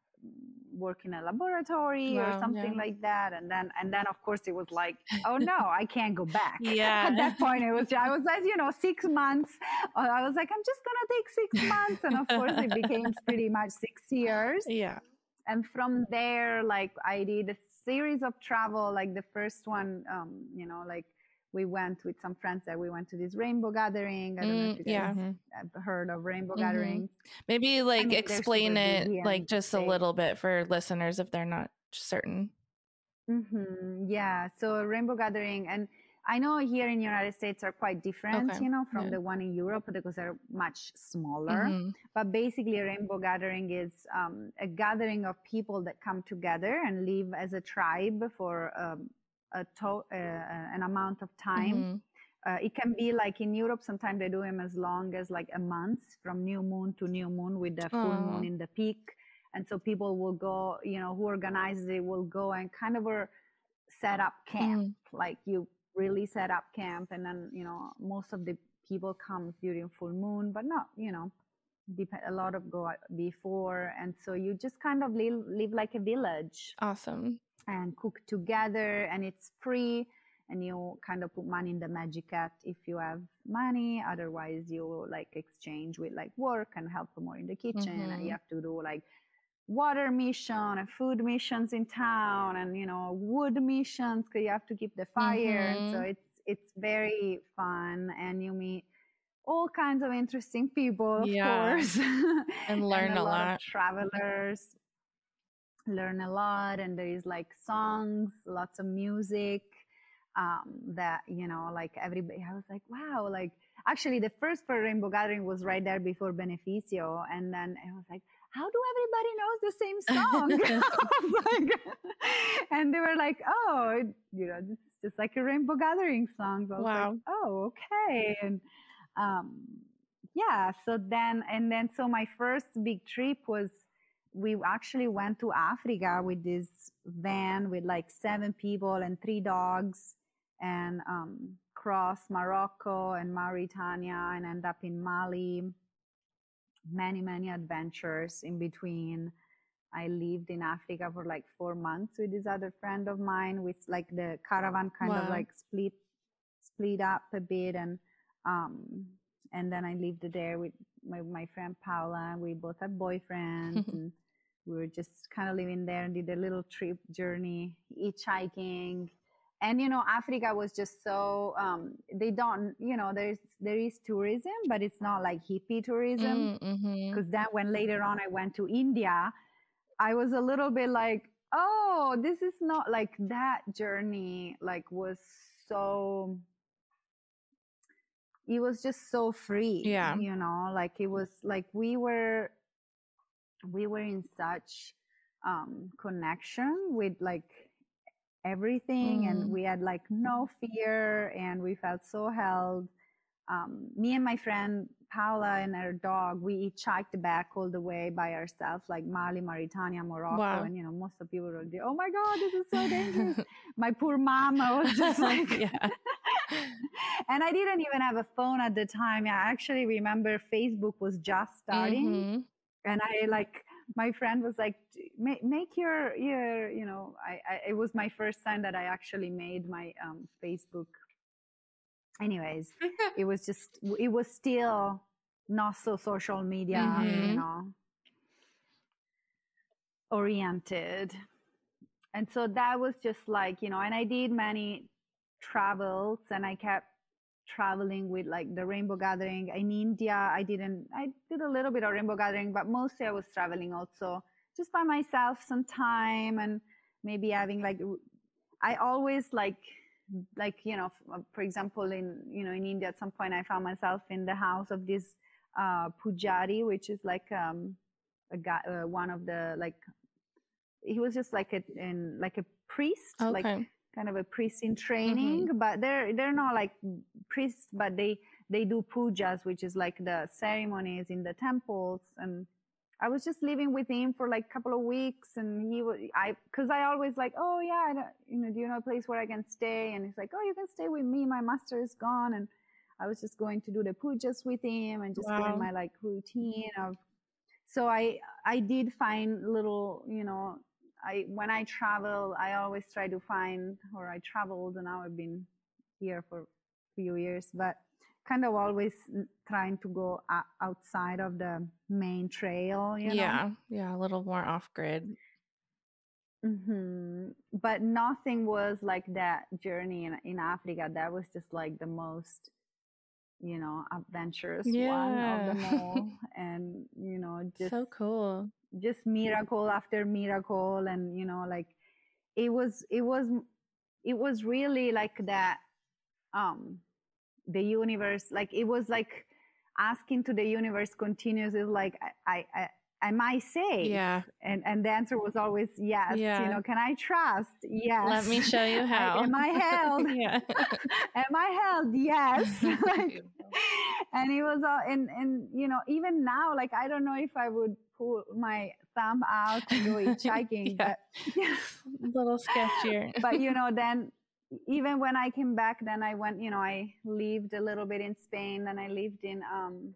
S3: work in a laboratory or
S2: Wow,
S3: something
S2: yeah.
S3: like that. And then, and then of course it was like, oh no, I can't go back.
S2: Yeah.
S3: At that point it was, I was like, you know, six months. uh, I was like, I'm just gonna take six months. And of course it became pretty much six years.
S2: Yeah.
S3: And from there, like I did a series of travel. Like the first one, um, you know, like we went with some friends there. We went to this rainbow gathering. I don't know if
S2: Mm,
S3: you guys
S2: yeah.
S1: Mhm.
S3: have heard of rainbow
S2: Mhm.
S3: gatherings.
S2: Maybe like
S3: mean, they're
S2: explain
S3: super big
S2: it
S3: here in
S2: like
S3: the
S2: just a
S3: States.
S2: little bit for listeners if they're not certain.
S3: Mm-hmm. Yeah. So a rainbow gathering, and I know here in the United States are quite different,
S2: Okay.
S3: you know, from
S2: Yeah.
S3: the one in Europe because they're much smaller.
S2: Mhm.
S3: But basically, a rainbow gathering is um, a gathering of people that come together and live as a tribe for um, a to- uh, an amount of time.
S2: Mhm.
S3: Uh, it can be like in Europe, sometimes they do them as long as like a month, from new moon to new moon, with the full
S2: Aw.
S3: moon in the peak. And so people will go, you know, who organizes it will go and kind of a set up camp.
S2: Mm.
S3: Like you really set up camp, and then, you know, most of the people come during full moon, but not, you know, dep- a lot of go before. And so you just kind of live, live like a village
S2: Awesome.
S3: and cook together, and it's free. And you kind of put money in the magic hat if you have money. Otherwise, you like exchange with like work and help more in the kitchen.
S2: Mhm.
S3: And you have to do like water mission and food missions in town, and you know, wood missions because you have to keep the fire. And so
S2: Mhm.
S3: it's it's very fun, and you meet all kinds of interesting people, of
S2: Yeah.
S3: course,
S2: And learn a
S3: lot
S2: lot.
S3: of travelers. Learn a lot, and there is like songs, lots of music, um, that, you know, like everybody, I was like, wow, like actually the first for Rainbow Gathering was right there before Beneficio. And then I was like, how do everybody knows the same song? I was like, and they were like, oh, it, you know, this is just like a Rainbow Gathering song. So I was
S2: Wow.
S3: like, oh, okay. And um, yeah, so then, and then, so my first big trip was, we actually went to Africa with this van with like seven people and three dogs, and um, cross Morocco and Mauritania and end up in Mali. Many, many adventures in between. I lived in Africa for like four months with this other friend of mine, with like the caravan kind
S2: Wow.
S3: of like split, split up a bit. And, um, and then I lived there with my, my friend Paula. We both had boyfriends, and we were just kind of living there and did a little trip journey, hitchhiking. And, you know, Africa was just so, um, they don't, you know, there's, there is tourism, but it's not like hippie tourism.
S2: Mm-hmm.
S3: Because then when later on I went to India, I was a little bit like, oh, this is not like that journey, like was so, it was just so free.
S2: Yeah.
S3: You know, like it was like we were, we were in such um, connection with like everything,
S2: Mm.
S3: and we had like no fear, and we felt so held. Um, me and my friend Paula and her dog, we hitchhiked back all the way by ourselves, like Mali, Mauritania, Morocco.
S2: Wow.
S3: And, you know, most of the people were like, oh my God, this is so dangerous. My poor mom, I was just like,
S2: yeah.
S3: And I didn't even have a phone at the time. I actually remember Facebook was just starting.
S2: Mm-hmm.
S3: And I like, my friend was like, make, make your, your, you know, I, I, it was my first time that I actually made my um, Facebook anyways, it was just, it was still not so social media,
S2: Mhm.
S3: you know, oriented. And so that was just like, you know, and I did many travels, and I kept traveling with like the Rainbow Gathering in India. I didn't, I did a little bit of Rainbow Gathering, but mostly I was traveling also just by myself sometime, and maybe having like, I always like, like, you know, for example, in, you know, in India, at some point I found myself in the house of this uh, Pujari, which is like um, a guy, uh, one of the, like, he was just like a, in, like a priest,
S2: Okay.
S3: like kind of a priest in training, mm-hmm. but they're, they're not like priests, but they, they do pujas, which is like the ceremonies in the temples. And I was just living with him for like a couple of weeks, and he was, I, cause I always like, oh yeah, I don't, you know, do you know a place where I can stay? And he's like, oh, you can stay with me. My master is gone. And I was just going to do the pujas with him and just wow. doing my like routine of, so I, I did find little, you know, I, when I travel, I always try to find, or I traveled, and now I've been here for a few years, but kind of always trying to go outside of the main trail, you know?
S2: Yeah, yeah, a little more off grid.
S3: Mm-hmm. But nothing was like that journey in, in Africa. That was just like the most, you know, adventurous
S2: yeah.
S3: one of them all. And, you know, just
S2: so cool.
S3: Just miracle after miracle. And, you know, like it was, it was, it was really like that, um, the universe, like it was like asking to the universe continuously, like, I, I, I am I safe?
S2: Yeah.
S3: And and the answer was always yes.
S2: Yeah.
S3: You know, can I trust? Yes.
S2: Let me show you how.
S3: I, am I held?
S2: yeah.
S3: Am I held? Yes. like, and it was all, and and you know, even now, like I don't know if I would pull my thumb out to go hitchhiking,
S2: yeah.
S3: but yeah.
S2: a little sketchier.
S3: But you know, then even when I came back, then I went, you know, I lived a little bit in Spain, then I lived in um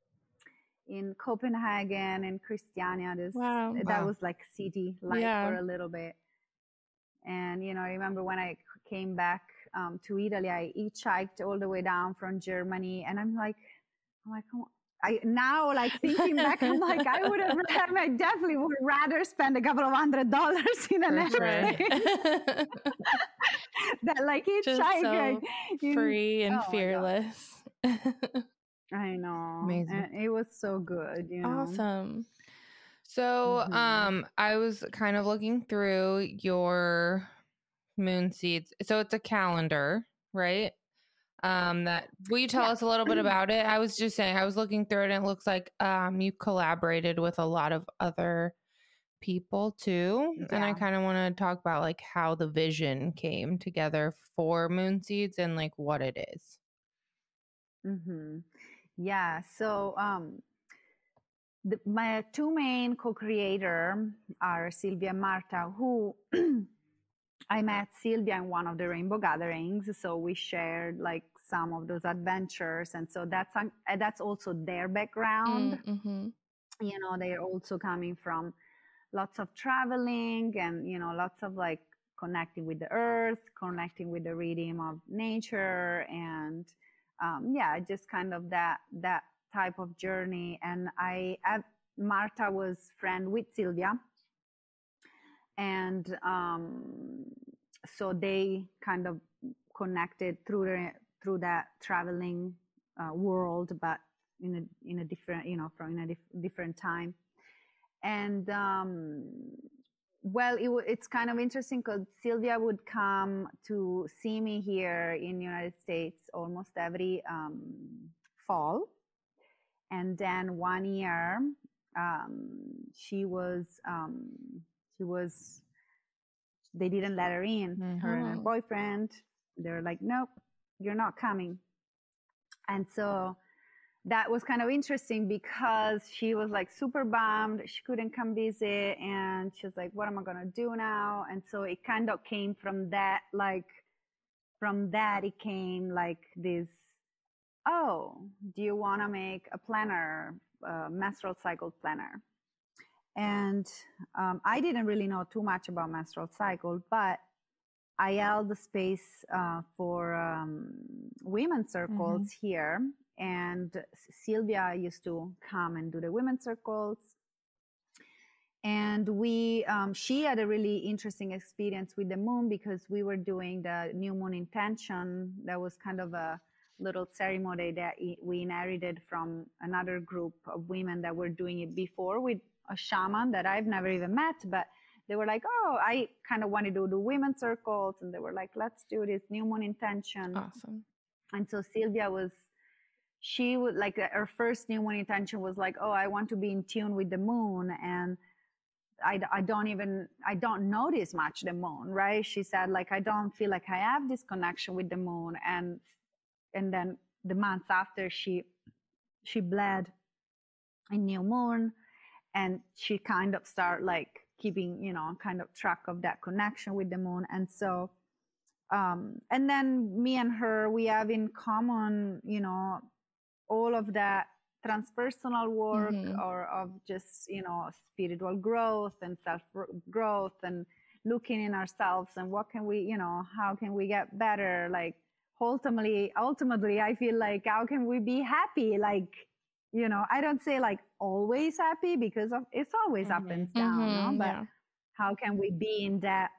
S3: in Copenhagen and Christiania. This
S2: wow.
S3: that
S2: wow.
S3: was like city life yeah. for a little bit. And you know, I remember when I came back um, to Italy, I hitchhiked all the way down from Germany, and I'm like, I'm like, oh, I now like thinking back, I'm like, I would have, I definitely would rather spend a couple of hundred dollars in an airplane that like hitchhike,
S2: so
S3: like,
S2: free and
S3: oh
S2: fearless.
S3: I know.
S1: Amazing.
S3: And it was so good, you know.
S2: Awesome.
S1: So,
S3: Mhm.
S1: um, I was kind of looking through your moon seeds. So it's a calendar, right? Um, that will you tell
S3: Yeah.
S1: us a little bit about it? I was just saying, I was looking through it, and it looks like um you collaborated with a lot of other people too. And I
S3: Yeah.
S1: kind of want to talk about like how the vision came together for moon seeds and like what it is.
S3: Mm-hmm. Yeah. So um, the, my two main co-creator are Sylvia and Marta, who I met Sylvia in one of the Rainbow Gatherings. So we shared like some of those adventures. And so that's, um, that's also their background.
S2: Mm-hmm.
S3: You know, they're also coming from lots of traveling and, you know, lots of like connecting with the earth, connecting with the rhythm of nature, and um, yeah, just kind of that that type of journey. And I, I Marta was friend with Sylvia, and um, so they kind of connected through the, through that traveling uh, world, but in a in a different, you know, from in a dif- different time. And um, well, it w- it's kind of interesting because Sylvia would come to see me here in the United States almost every um, fall. And then one year, um, she was, um, she was, they didn't let her in,
S2: Mm-hmm.
S3: her and her boyfriend. They were like, nope, you're not coming. And so that was kind of interesting because she was like super bummed. She couldn't come visit, and she was like, what am I going to do now? And so it kind of came from that, like from that, it came like this, oh, do you want to make a planner, a menstrual cycle planner? And um, I didn't really know too much about menstrual cycle, but I held the space uh, for um, women's circles mm-hmm. here, and Sylvia used to come and do the women's circles. And we, um, she had a really interesting experience with the moon, because we were doing the new moon intention. That was kind of a little ceremony that we inherited from another group of women that were doing it before with a shaman that I've never even met, but they were like, oh, I kind of wanted to do women's circles. And they were like, let's do this new moon intention.
S2: Awesome.
S3: And so Sylvia was, she would like, her first new moon intention was like, oh, I want to be in tune with the moon. And I, I don't even, I don't notice much the moon, right? She said, like, I don't feel like I have this connection with the moon. And, and then the month after, she, she bled in new moon, and she kind of started like keeping, you know, kind of track of that connection with the moon. And so, um, and then me and her, we have in common, you know, all of that transpersonal work mm-hmm. or of just, you know, spiritual growth and self growth and looking in ourselves and what can we, you know, how can we get better? Like ultimately, ultimately, I feel like how can we be happy? Like, you know, I don't say like always happy, because of, it's always mm-hmm. up and down, mm-hmm, no? But yeah. How can we be in that,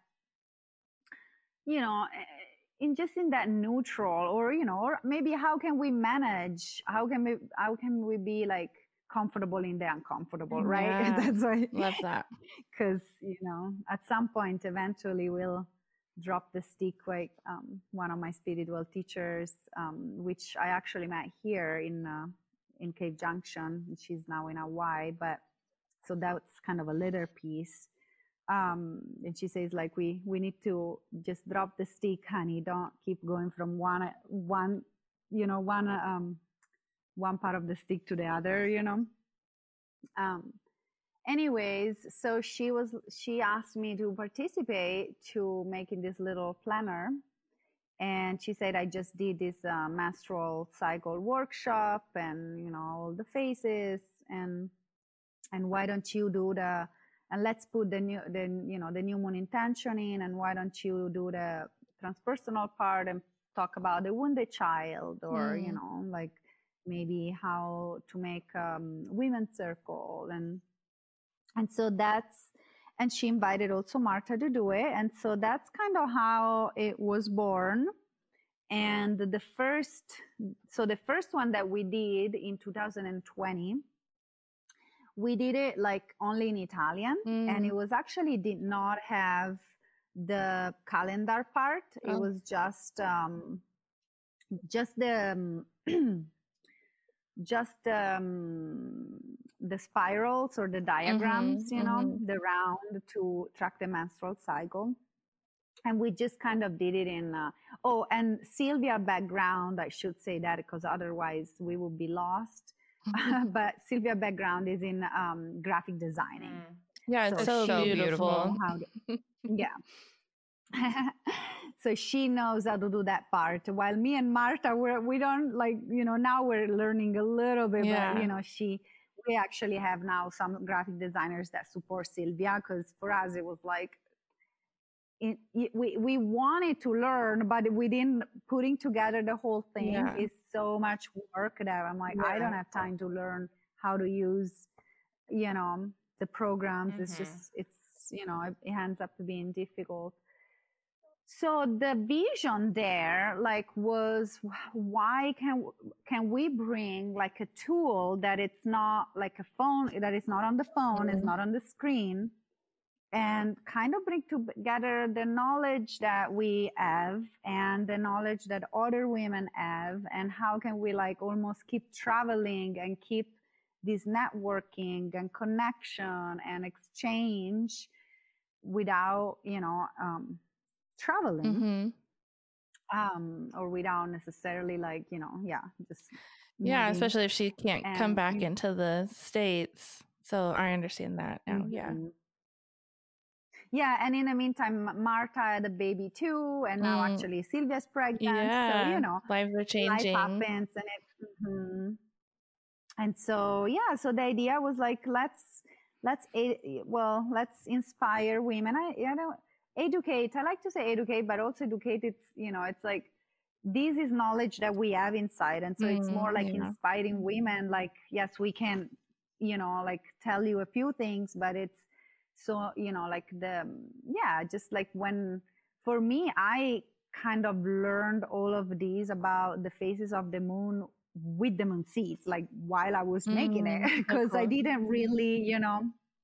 S3: you know, in just in that neutral, or, you know, or maybe how can we manage, how can we, how can we be like comfortable in the uncomfortable, right?
S2: Yeah.
S3: That's why.
S2: Love that.
S3: Because, you know, at some point, eventually we'll drop the stick, like um, one of my spiritual teachers, um, which I actually met here in, uh, in Cave Junction. She's now in Hawaii, but so that's kind of a later piece. Um, and she says, like, we, we need to just drop the stick, honey. Don't keep going from one, one, you know, one, um, one part of the stick to the other, you know? Um, anyways, so she was, she asked me to participate to making this little planner. And she said, I just did this uh, menstrual cycle workshop and, you know, all the phases, and, and why don't you do the, and let's put the new, the, you know, the new moon intention in, and why don't you do the transpersonal part and talk about the wounded child, or, mm. you know, like maybe how to make um, women's circle. And, and so that's, and she invited also Marta to do it. And so that's kind of how it was born. And the first, so the first one that we did in two thousand twenty, we did it like only in Italian, mm. and it was actually did not have the calendar part. Oh. It was just, um, just the, um, just um, the spirals or the diagrams, mm-hmm, you know, mm-hmm. the round to track the menstrual cycle. And we just kind of did it in, uh, oh, and Sylvia background, I should say that because otherwise we would be lost. But Sylvia background is in um, graphic designing.
S2: Mm. Yeah, it's so, so beautiful.
S3: How to, yeah. So she knows how to do that part. While me and Marta, we're, we don't like, you know, now we're learning a little bit, yeah. but, you know, she, we actually have now some graphic designers that support Sylvia, because for us it was like, it, it, we, we wanted to learn, but within putting together the whole thing yeah. is so much work that I'm like, yeah. I don't have time to learn how to use, you know, the programs. Mm-hmm. It's just, it's, you know, it, it ends up being difficult. So the vision there, like, was why can can we bring like a tool that it's not like a phone, that is not on the phone, mm-hmm. it's not on the screen, and kind of bring together the knowledge that we have and the knowledge that other women have, and how can we like almost keep traveling and keep this networking and connection and exchange without, you know, um, traveling, mm-hmm. um, or without necessarily like, you know, yeah, just
S2: yeah, moving. Especially if she can't and, come back into the States. So I understand that now. Mm-hmm. Yeah.
S3: Yeah, and in the meantime, Marta had a baby too, and now mm. actually Sylvia's pregnant. Yeah. So, you know,
S2: lives are changing.
S3: Life happens, and it, mm-hmm. and so yeah, so the idea was like, let's let's well, let's inspire women. I you know. educate. I like to say educate, but also educate. It's, you know, it's like, this is knowledge that we have inside. And so mm, it's more like yeah. inspiring women. Like, yes, we can, you know, like tell you a few things, but it's so, you know, like the, yeah, just like when, for me, I kind of learned all of these about the phases of the moon with the moon seeds, like while I was mm, making it, because cool. I didn't really, you know,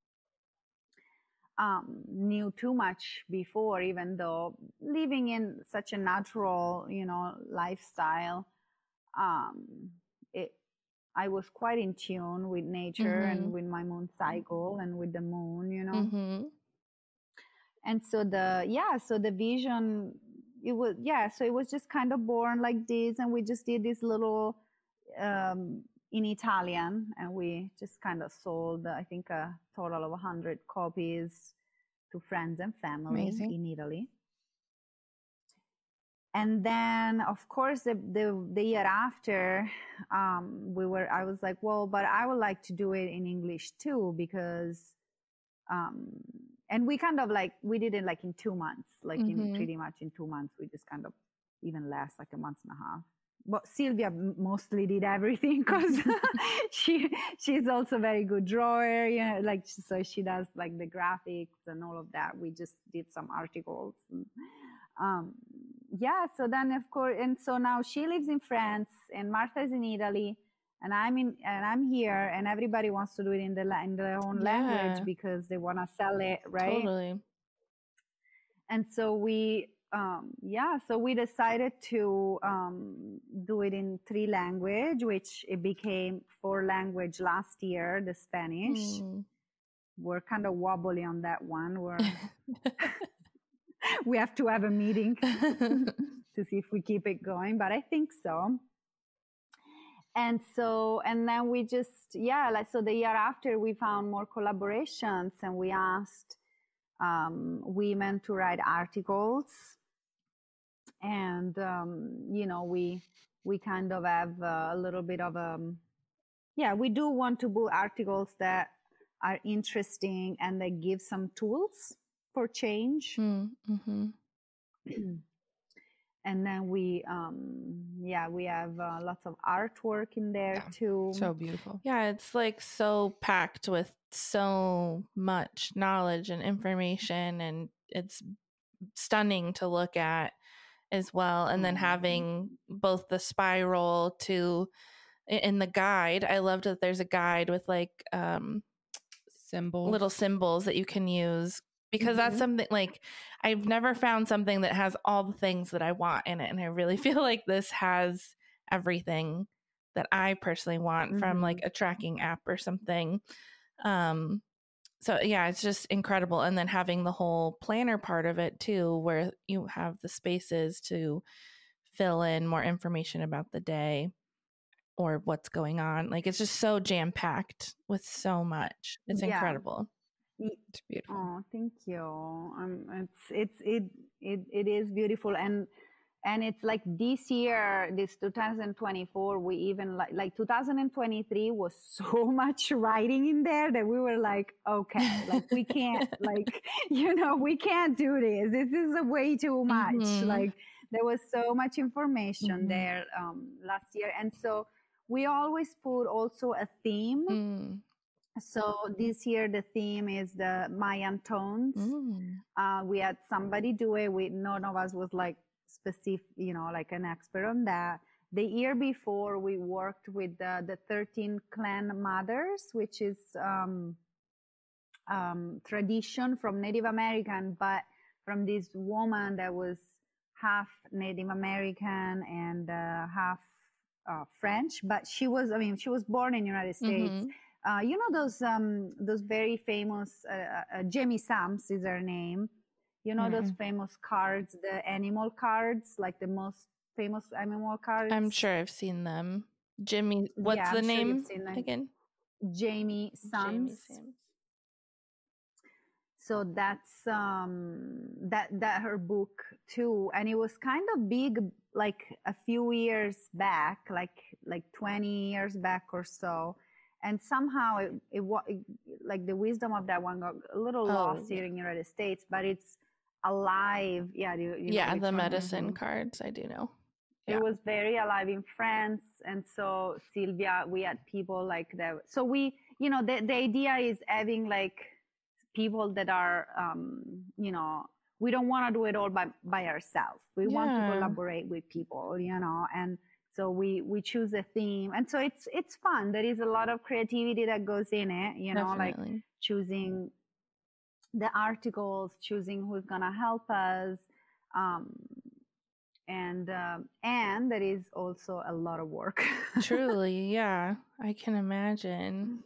S3: um, knew too much before, even though living in such a natural, you know, lifestyle, um, it, I was quite in tune with nature mm-hmm. and with my moon cycle and with the moon, you know. Mm-hmm. And so the, yeah, so the vision, it was, yeah, so it was just kind of born like this. And we just did this little, um, in Italian, and we just kind of sold, I think, a total of one hundred copies to friends and family Amazing. In Italy. And then, of course, the, the, the year after, um, we were, I was like, well, but I would like to do it in English too, because, um, and we kind of like, we did it like in two months, like mm-hmm. in pretty much in two months, we just kind of, even less, like a month and a half. But Sylvia mostly did everything, because she she's also a very good drawer, you know, like, so she does like the graphics and all of that. We just did some articles. And, um, yeah, so then of course, and so now she lives in France and Martha is in Italy, and I'm in, and I'm here, and everybody wants to do it in the in their own yeah. language because they want to sell it, right?
S2: Totally.
S3: And so we. Um, yeah, so we decided to um, do it in three language, which it became four language last year, the Spanish. Mm. We're kind of wobbly on that one. We're we have to have a meeting to see if we keep it going, but I think so. And so, and then we just, yeah, like, so the year after we found more collaborations, and we asked um, women to write articles. And, um, you know, we, we kind of have uh, a little bit of a, yeah, we do want to do articles that are interesting and that give some tools for change. Mm-hmm. And then we, um, yeah, we have uh, lots of artwork in there yeah, too.
S1: So beautiful.
S2: Yeah, it's like so packed with so much knowledge and information, and it's stunning to look at as well. And then having both the spiral to in the guide, I loved that there's a guide with like um
S1: symbols,
S2: little symbols that you can use, because mm-hmm. that's something like I've never found something that has all the things that I want in it, and I really feel like this has everything that I personally want mm-hmm. from like a tracking app or something. Um So yeah, it's just incredible. And then having the whole planner part of it too, where you have the spaces to fill in more information about the day or what's going on. Like, it's just so jam-packed with so much. It's yeah. incredible.
S3: It's beautiful. Oh, thank you. Um, it's, it's, it, it, it is beautiful. And And it's like this year, this two thousand twenty-four, we even like, like two thousand twenty-three was so much writing in there that we were like, okay, like we can't, like, you know, we can't do this. This is a way too much. Mm-hmm. Like there was so much information mm-hmm. there um, last year. And so we always put also a theme. Mm. So this year, the theme is the Mayan tones. Mm. Uh, we had somebody do it. We, none of us was like, specific, you know, like an expert on that. The year before, we worked with uh, the thirteen clan mothers, which is um, um, tradition from Native American, but from this woman that was half Native American and uh, half uh, French, but she was, I mean, she was born in the United States. Mm-hmm. Uh, you know, those um, those very famous, uh, uh, Jamie Sams is her name. You know, mm-hmm. those famous cards, the animal cards, like the most famous animal cards.
S2: I'm sure I've seen them. Jimmy, what's yeah, the I'm name sure again?
S3: Jamie Sams. So that's um, that that her book too, and it was kind of big, like a few years back, like like twenty years back or so. And somehow it, it, it like the wisdom of that one got a little oh, lost yeah. here in the United States, but it's alive. Yeah, you, you
S2: yeah,
S3: know
S2: the
S3: one.
S2: medicine
S3: Mm-hmm.
S2: cards, I do know.
S3: It
S2: Yeah.
S3: was very alive in France. And so Sylvia, we had people like that. So we, you know, the, the idea is having like people that are, um, you know, we don't want to do it all by, by ourselves. We
S2: Yeah.
S3: want to collaborate with people, you know, and so we, we choose a theme. And so it's, it's fun. There is a lot of creativity that goes in it, you know,
S2: Definitely.
S3: like choosing the articles, choosing who's going to help us. Um, and um, and there is also a lot of work.
S2: Truly, yeah, I can imagine.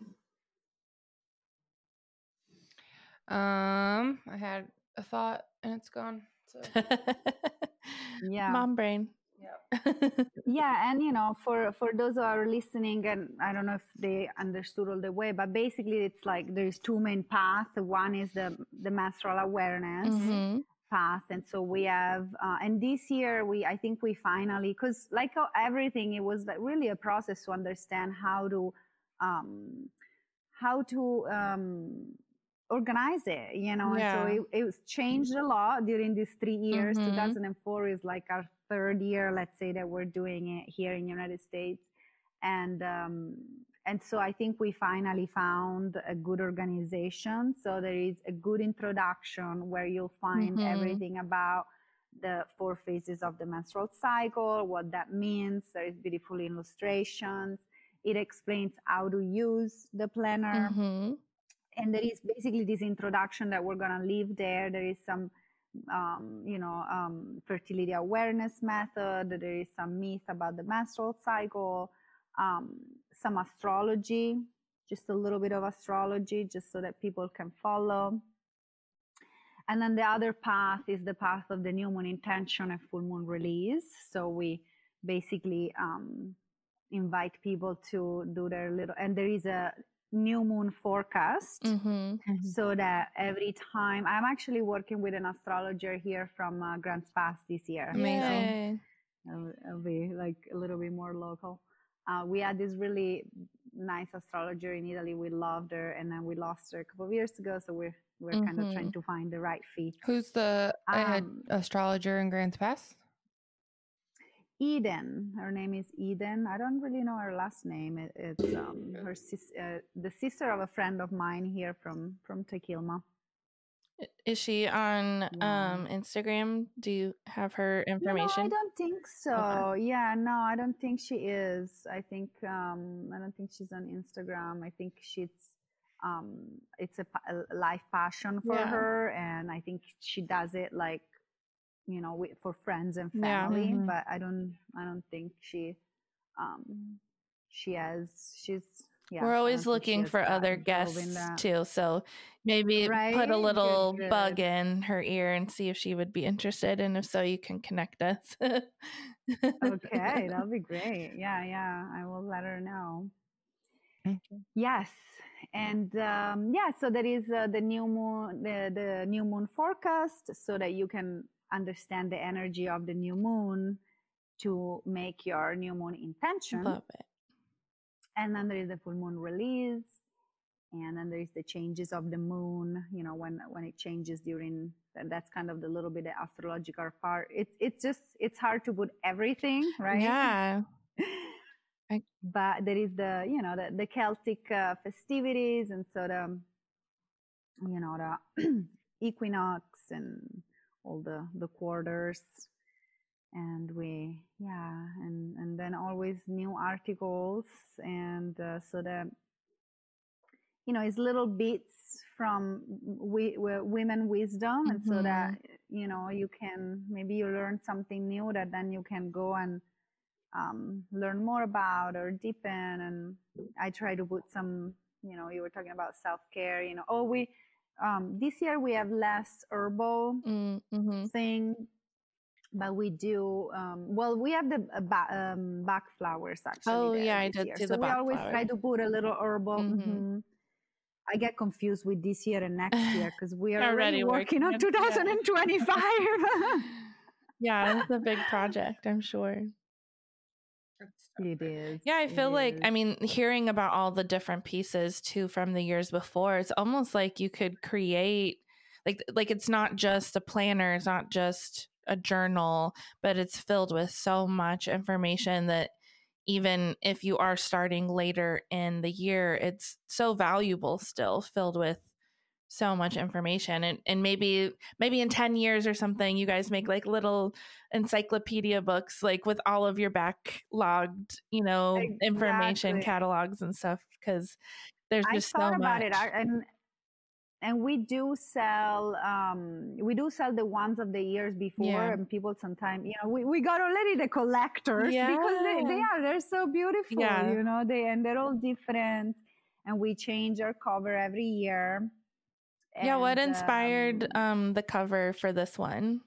S1: Um, I had a thought and it's gone. So
S3: Yeah,
S2: mom brain.
S1: Yeah.
S3: Yeah, and you know, for for those who are listening, and I don't know if they understood all the way, but basically, it's like there's two main paths. One is the the menstrual awareness.
S2: Mm-hmm.
S3: path, and so we have uh, and this year we I think we finally, because like everything, it was like really a process to understand how to um how to um organize it, you know.
S2: Yeah.
S3: And so it, it was changed a lot during these three years.
S2: Mm-hmm.
S3: two thousand four is like our third year, let's say, that we're doing it here in the United States. And um and so I think we finally found a good organization. So there is a good introduction where you'll find
S2: Mm-hmm.
S3: everything about the four phases of the menstrual cycle, what that means. There is beautiful illustrations. It explains how to use the planner.
S2: Mm-hmm.
S3: And there is basically this introduction that we're going to leave there. There is some, um, you know, um, fertility awareness method. There is some myth about the menstrual cycle. Um, some astrology, just a little bit of astrology, just so that people can follow. And then the other path is the path of the new moon intention and full moon release. So we basically um, invite people to do their little, and there is a new moon forecast.
S2: Mm-hmm.
S3: So that every time, I'm actually working with an astrologer here from uh, Grants Pass this year.
S2: Amazing.
S3: So it'll, it'll be like a little bit more local. Uh, we had this really nice astrologer in Italy. We loved her, and then we lost her a couple of years ago. So we're we're mm-hmm. kind of trying to find the right fit.
S1: Who's the um, astrologer in Grants Pass?
S3: Eden. Her name is Eden. I don't really know her last name. It, it's um, her sis, uh, the sister of a friend of mine here from from Tequilma.
S2: Is she on yeah. um, Instagram? Do you have her information?
S3: No, I don't think so. Okay. Yeah, no, I don't think she is. I think um, I don't think she's on Instagram. I think she's um, it's a, a life passion for yeah. her, and I think she does it like, you know, with, for friends and family. Yeah. Mm-hmm. But I don't, I don't think she, um, she has. She's. Yeah,
S2: we're always looking for other guests too, so maybe right? put a little good, good. bug in her ear and see if she would be interested, and if so, you can connect us.
S3: Okay, that'll be great. Yeah, yeah, I will let her know. Okay. Yes, and um, yeah, so there is uh, the new moon, the the new moon forecast, so that you can understand the energy of the new moon to make your new moon intention.
S2: Love it.
S3: And then there is the full moon release, and then there is the changes of the moon, you know, when when it changes during, that's kind of the little bit of astrological part. It's it's just, it's hard to put everything, right?
S2: Yeah.
S3: I- but there is the, you know, the, the Celtic uh, festivities, and so the, you know, the equinox and all the, the quarters. And we, yeah, and, and then always new articles. And uh, so that, you know, it's little bits from we, women wisdom. Mm-hmm. And so that, you know, you can, maybe you learn something new that then you can go and um, learn more about or deepen. And I try to put some, you know, you were talking about self-care, you know, oh, we, um, this year we have less herbal mm-hmm. thing. But we do, um, well, we have the uh, ba- um, back flowers actually.
S2: Oh, yeah, I did
S3: year.
S2: see
S3: so
S2: the
S3: we
S2: back
S3: always
S2: flowers.
S3: try to put a little herbal. Mm-hmm. Mm-hmm. I get confused with this year and next year because we are already, already working, working on two thousand twenty-five.
S2: Yeah, it's a big project, I'm sure.
S3: It is.
S2: Yeah, I feel
S3: it
S2: like,
S3: is.
S2: I mean, hearing about all the different pieces too from the years before, it's almost like you could create, like like it's not just a planner, it's not just a journal, but it's filled with so much information that even if you are starting later in the year, it's so valuable still, filled with so much information. And and maybe maybe in ten years or something, you guys make like little encyclopedia books, like with all of your backlogged, you know, information
S3: Exactly.
S2: catalogs and stuff, because there's
S3: I
S2: just
S3: thought
S2: so
S3: about
S2: much.
S3: it, I, and and we do sell um we do sell the ones of the years before,
S2: Yeah.
S3: and people sometimes, you know, we, we got already the collectors
S2: Yeah.
S3: because they, they are they're so beautiful.
S2: Yeah.
S3: You know, they and they're all different, and we change our cover every year.
S2: Yeah, what
S3: And,
S2: inspired
S3: um,
S2: um the cover for this one?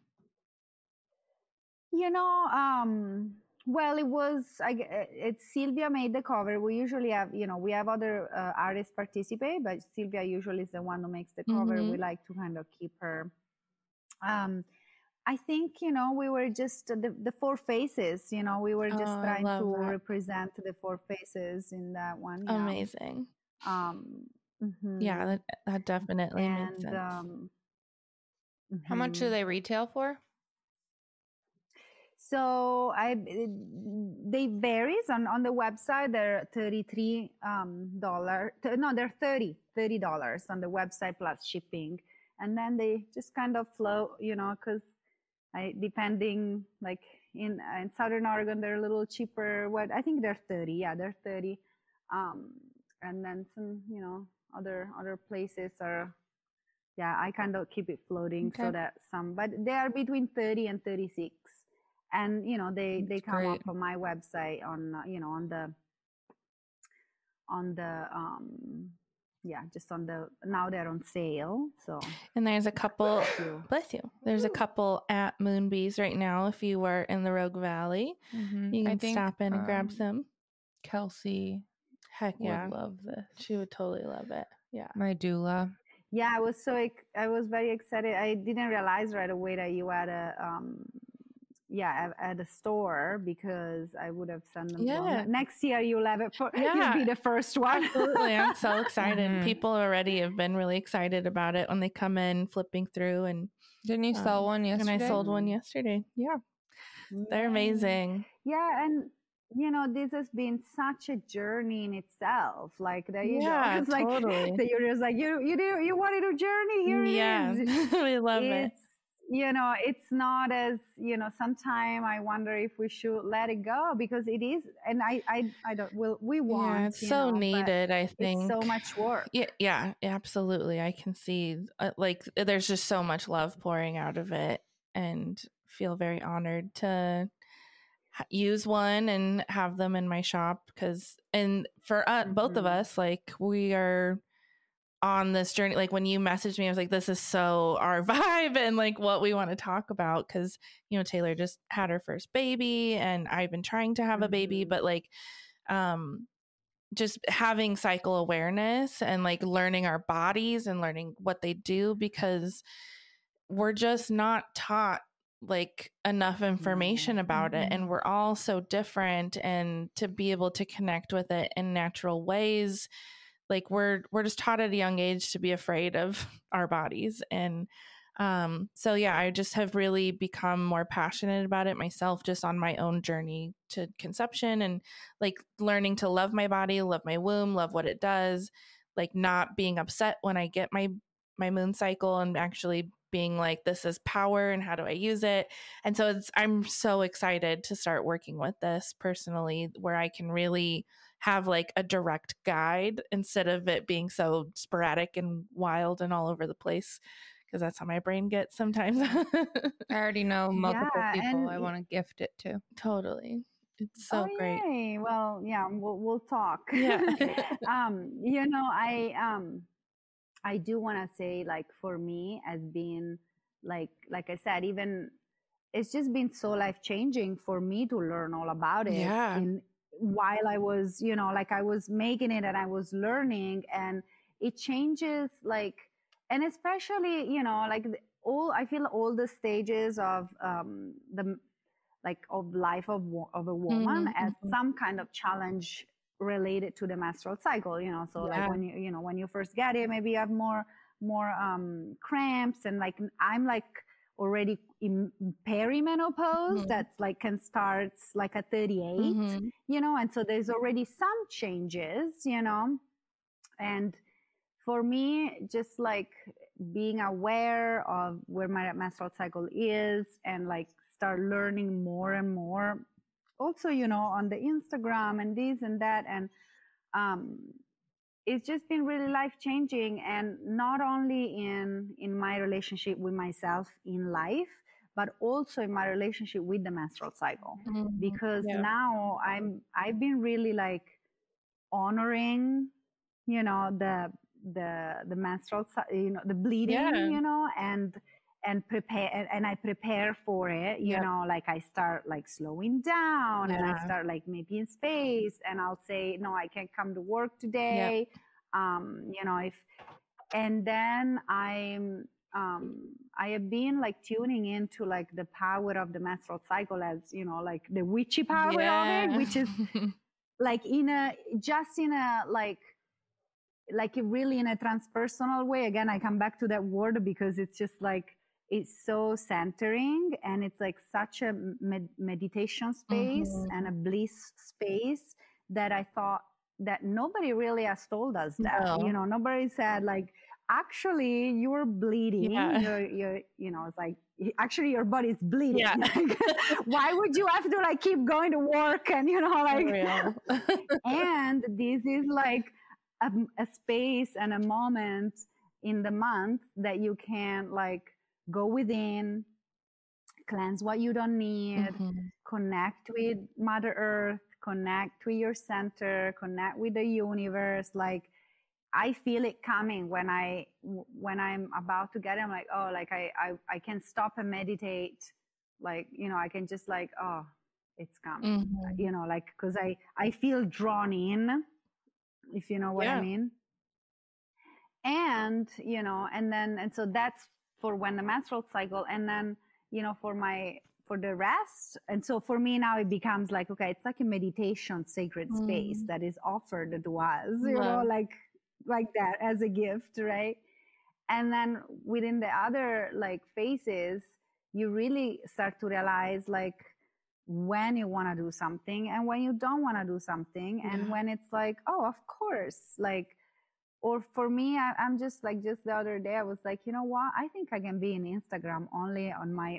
S3: You know, um, well, it was, I, g- uh, it's Sylvia made the cover. We usually have, you know, we have other uh, artists participate, but Sylvia usually is the one who makes the cover.
S2: Mhm.
S3: We like to kind of keep her. Um, I think, you know, we were just uh, the, the four faces, you know, we were just
S2: Oh, I
S3: trying
S2: love
S3: to
S2: that.
S3: represent the four faces in that one. Yeah.
S2: Amazing.
S3: Um,
S2: Yeah,
S3: mhm.
S2: that, that definitely makes
S3: And,
S2: sense.
S3: um,
S1: How much do
S3: mhm.
S1: they retail for?
S3: So I it- they varies on on the website. They're thirty-three um dollar. th- No, they're thirty thirty dollars on the website plus shipping, and then they just kind of flow, you know, because I depending like in in Southern Oregon they're a little cheaper. What I think they're thirty. Yeah, they're thirty. Um, and then some, you know, other other places are. Yeah, I kind of keep it floating
S1: Okay.
S3: so that some, but they are between thirty and thirty-six. And, you know, they, they
S1: That's
S3: come
S1: great.
S3: up on my website on, uh, you know, on the, on the, um, yeah, just on the, now they're on sale. So,
S2: And there's a couple,
S3: Thank you.
S2: bless you. There's a couple at Moonbees right now. If you were in the Rogue Valley,
S1: Mhm.
S2: you
S1: I
S2: can
S1: think,
S2: stop in and grab
S1: um,
S2: some.
S1: Kelsey
S2: Heck
S1: would
S2: yeah.
S1: love this.
S2: She would totally love it. Yeah.
S1: My doula.
S3: yeah, I was so, ex- I was very excited. I didn't realize right away that you had a, um, yeah, at, at a store, because I would have sent them. Well,
S2: Yeah.
S3: ne- next year you'll have it for,
S2: Yeah.
S3: you'll be the first one.
S2: Absolutely. I'm so excited.
S1: Mhm.
S2: People already have been really excited about it when they come in flipping through, and
S1: Didn't you sell
S2: um,
S1: one
S2: and
S1: yesterday?
S2: I sold one yesterday. Yeah. They're
S3: Yay.
S2: amazing.
S3: Yeah, and you know, this has been such a journey in itself. Like there you
S2: Yeah,
S3: go. It's like
S2: totally.
S3: that you're just like you you do you wanted a journey. Here
S2: Yeah.
S3: it is.
S2: We love it.
S3: It's you know, it's not as you know. Sometimes I wonder if we should let it go, because it is, and I I I don't. Will we want?
S2: Yeah, it's
S3: you
S2: so
S3: know, but
S2: needed, I
S3: It's
S2: think.
S3: so much work.
S2: Yeah, yeah, absolutely. I can see uh, like there's just so much love pouring out of it, and feel very honored to ha- use one and have them in my shop, because and for uh, both of
S3: Mhm.
S2: us, like we are on this journey. Like when you messaged me, I was like, this is so our vibe and like what we want to talk about, because you know Taylor just had her first baby and I've been trying to have a baby,
S3: Mhm.
S2: but like um just having cycle awareness and like learning our bodies and learning what they do, because we're just not taught like enough information about it, and we're all so different, and to be able to connect with it in natural ways, like we're we're just taught at a young age to be afraid of our bodies. And um so yeah, I just have really become more passionate about it myself, just on my own journey to conception, and like learning to love my body, love my womb, love what it does, like not being upset when I get my my moon cycle, and actually being like, this is power and how do I use it. And so it's I'm so excited to start working with this personally, where I can really have like a direct guide instead of it being so sporadic and wild and all over the place, because that's how my brain gets sometimes.
S1: I already know multiple
S3: Yeah,
S1: people
S3: and
S1: I
S3: y-
S1: want to gift it to.
S2: Totally. It's so
S3: oh
S2: great.
S3: yay! Well, yeah, we'll we'll talk.
S2: Yeah.
S3: um, you know, I um, I do want to say, like for me, as being like like I said, even it's just been so life changing for me to learn all about it.
S2: Yeah.
S3: In while I was, you know, like I was making it and I was learning, and it changes like, and especially, you know, like the, all I feel all the stages of um the like of life of of a woman
S2: Mhm,
S3: as
S2: mhm.
S3: some kind of challenge related to the menstrual cycle, you know. So
S2: Yeah.
S3: like when you you know when you first get it, maybe you have more more um, cramps, and like I'm like already in perimenopause. Mm-hmm. That's like can start like at thirty-eight, mm-hmm. you know, and so there's already some changes, you know, and for me, just like being aware of where my menstrual cycle is and like start learning more and more also, you know, on the Instagram and this and that. And um, it's just been really life-changing, and not only in, in my relationship with myself in life, but also in my relationship with the menstrual cycle. Mm-hmm. Because yeah. now I'm, I've been really like honoring, you know, the, the, the menstrual, you know, the bleeding, yeah. you know, and, and prepare, and, and I prepare for it, you yep. know, like I start like slowing down yeah. and I start like making space, and I'll say, no, I can't come to work today. Yep. Um, you know, if, and then I'm, um, I have been like tuning into like the power of the menstrual cycle as, you know, like the witchy power yeah. of it, which is like in a, just in a, like, like really in a transpersonal way. Again, I come back to that word because it's just like, it's so centering, and it's like such a med- meditation space mm-hmm. and a bliss space that I thought that nobody really has told us that, no. you know, nobody said like, actually you're bleeding, yeah. you're, you're, you know, it's like, actually your body's bleeding. Yeah. Why would you have to like keep going to work and, you know, like, and this is like a, a space and a moment in the month that you can like go within, cleanse what you don't need, mm-hmm. connect with Mother Earth, connect with your center, connect with the universe. Like I feel it coming when I, when I'm about to get it. I'm like, oh, like I, I, I can stop and meditate. Like, you know, I can just like, oh, it's coming, mm-hmm. you know, like, cause I, I feel drawn in, if you know what yeah. I mean. And, you know, and then, and so that's for when the menstrual cycle, and then, you know, for my, for the rest. And so for me now it becomes like, okay, it's like a meditation sacred mm. space that is offered to us, you Love. know, like, like that as a gift. Right. And then within the other like phases, you really start to realize like when you want to do something and when you don't want to do something. Yeah. And when it's like, oh, of course, like, or for me, I, I'm just like, just the other day, I was like, you know what? I think I can be in Instagram only on my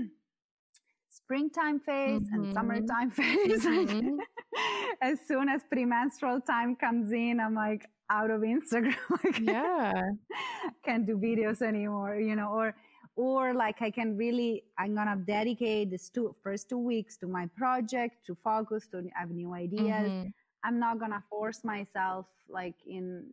S3: springtime phase mm-hmm. and summertime phase. Mm-hmm. As soon as premenstrual time comes in, I'm like out of Instagram. Like, yeah. Can't do videos anymore, you know, or, or like I can really, I'm going to dedicate this two, first two weeks to my project, to focus, to have new ideas. Mm-hmm. I'm not going to force myself like in,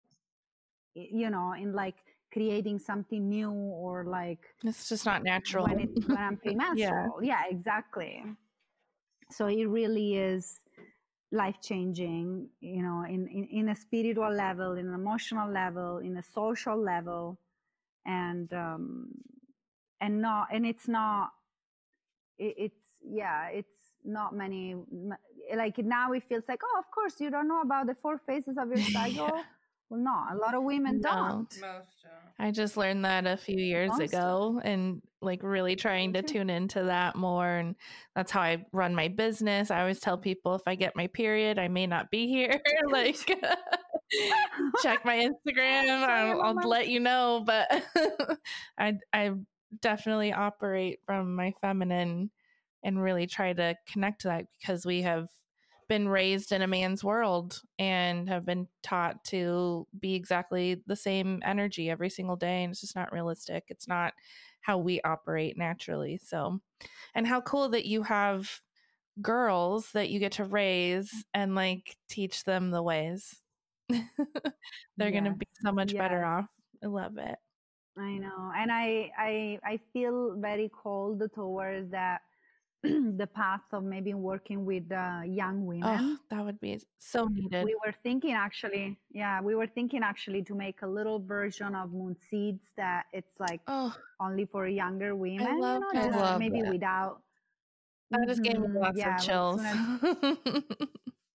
S3: you know, in like creating something new, or like
S2: it's just not natural
S3: when, it, when I'm premenstrual. yeah. yeah, exactly. So it really is life changing, you know, in, in, in a spiritual level, in an emotional level, in a social level, and um, and not, and it's not, it, it's yeah, it's not many. Like now, it feels like, oh, of course, you don't know about the four phases of your cycle. yeah. Well, no, a lot of women no. don't. Most don't.
S2: I just learned that a few years Most ago don't. and like really trying to tune into that more. And that's how I run my business. I always tell people if I get my period, I may not be here. Like check my Instagram. I'll, I'll let you know. But I, I definitely operate from my feminine and really try to connect to that, because we have been raised in a man's world and have been taught to be exactly the same energy every single day. And it's just not realistic. It's not how we operate naturally. So, and how cool that you have girls that you get to raise and like teach them the ways. They're yes. going to be so much yes. better off. I love it.
S3: I know. And I, I, I feel very called towards that. The path of maybe working with uh, young women.
S2: Oh, that would be so needed.
S3: We were thinking actually, yeah, we were thinking actually to make a little version of Moon Seeds that it's like oh, only for younger women. I love, you know, just
S2: love
S3: maybe
S2: that.
S3: without.
S2: That just gave me lots yeah, of chills.
S3: As,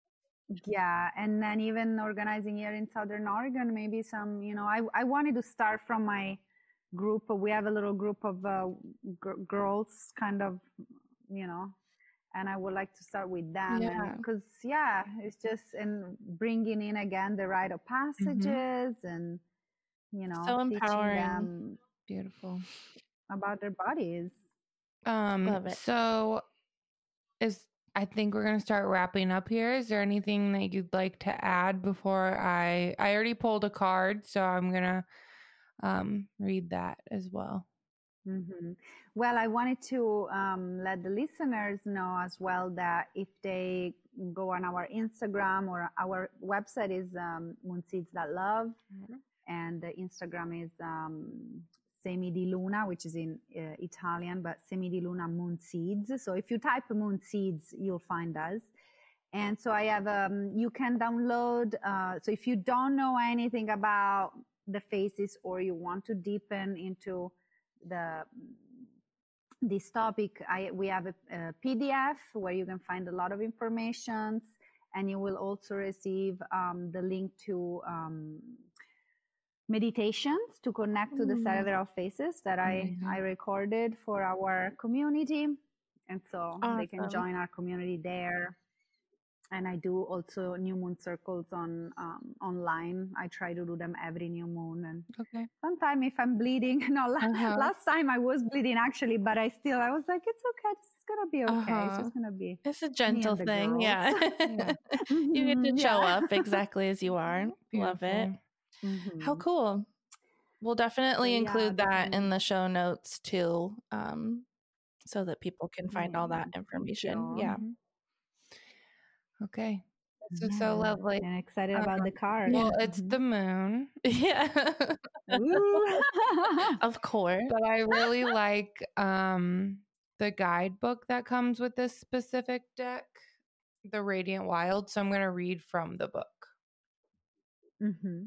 S3: Yeah, and then even organizing here in Southern Oregon, maybe some, you know, I, I wanted to start from my group. We have a little group of uh, g- girls, kind of, you know, and I would like to start with them.
S2: Yeah.
S3: And because, yeah, it's just, and bringing in again the rite of passages mm-hmm. and, you know,
S2: so
S3: teaching
S2: empowering.
S3: them
S1: Beautiful
S3: about their bodies.
S1: Um,
S2: Love it.
S1: So is I think we're gonna start wrapping up here. Is there anything that you'd like to add before I I already pulled a card, so I'm gonna um, read that as well.
S3: Mm-hmm. Well, I wanted to um, let the listeners know as well that if they go on our Instagram, or our website is um, moonseeds dot love, mm-hmm. and the Instagram is um, Semi di Luna, which is in uh, Italian, but Semi di Luna Moon Seeds. So if you type Moon Seeds, you'll find us. And so I have, um, you can download, uh, so if you don't know anything about the faces, or you want to deepen into the this topic, I, we have a, a P D F where you can find a lot of information, and you will also receive um, the link to um, meditations to connect to the cerebral faces that I, mm-hmm. I recorded for our community. And so awesome. They can join our community there. And I do also new moon circles on um, online. I try to do them every new moon. And
S1: okay.
S3: sometimes if I'm bleeding, no, uh-huh. last time I was bleeding actually, but I still, I was like, it's okay. This is going to be okay. Uh-huh. It's just going to be.
S2: It's a gentle thing. Yeah. yeah. You get to show yeah. up exactly as you are. Beautiful. Love it. Mm-hmm. How cool. We'll definitely so, include yeah, that definitely. in the show notes too, um, so that people can find yeah. all that information. Yeah.
S1: Mm-hmm. Okay. This is yeah. so lovely.
S3: And excited um, about the card.
S1: Well, it's the moon.
S2: Yeah. Of course.
S1: But I really like um, the guidebook that comes with this specific deck, the Radiant Wild. So I'm going to read from the book.
S3: Mm-hmm.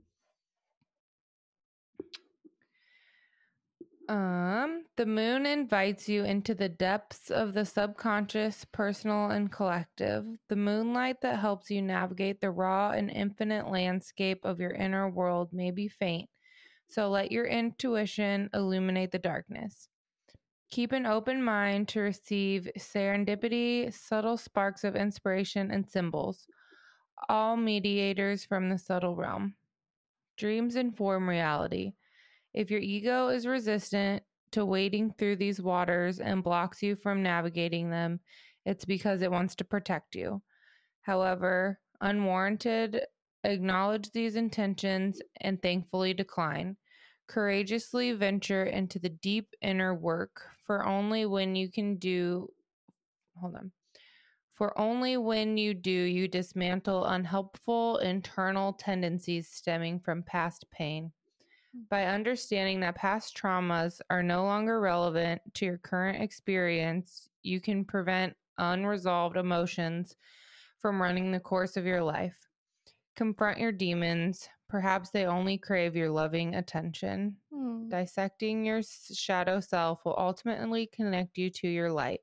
S1: Um, the moon invites you into the depths of the subconscious, personal, and collective. The moonlight that helps you navigate the raw and infinite landscape of your inner world may be faint, so let your intuition illuminate the darkness. Keep an open mind to receive serendipity, subtle sparks of inspiration, and symbols, all mediators from the subtle realm. Dreams inform reality. If your ego is resistant to wading through these waters and blocks you from navigating them, it's because it wants to protect you. However, unwarranted, acknowledge these intentions and thankfully decline. Courageously venture into the deep inner work, for only when you can do, hold on. For only when you do, you dismantle unhelpful internal tendencies stemming from past pain. By understanding that past traumas are no longer relevant to your current experience, you can prevent unresolved emotions from running the course of your life. Confront your demons. Perhaps they only crave your loving attention. Hmm. Dissecting your shadow self will ultimately connect you to your light.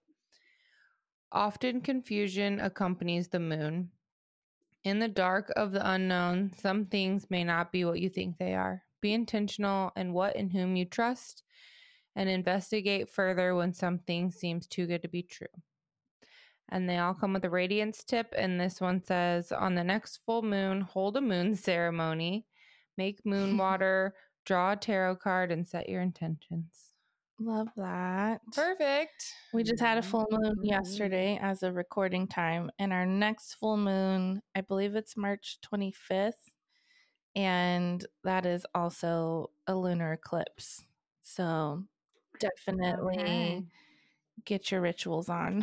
S1: Often confusion accompanies the moon. In the dark of the unknown, some things may not be what you think they are. Be intentional in what and whom you trust, and investigate further when something seems too good to be true. And they all come with a radiance tip, and this one says, on the next full moon, hold a moon ceremony, make moon water, draw a tarot card, and set your intentions.
S2: Love that.
S1: Perfect.
S2: We just had a full moon mm-hmm. yesterday as of recording time, and our next full moon, I believe it's March twenty-fifth. And that is also a lunar eclipse. So definitely okay. get your rituals on.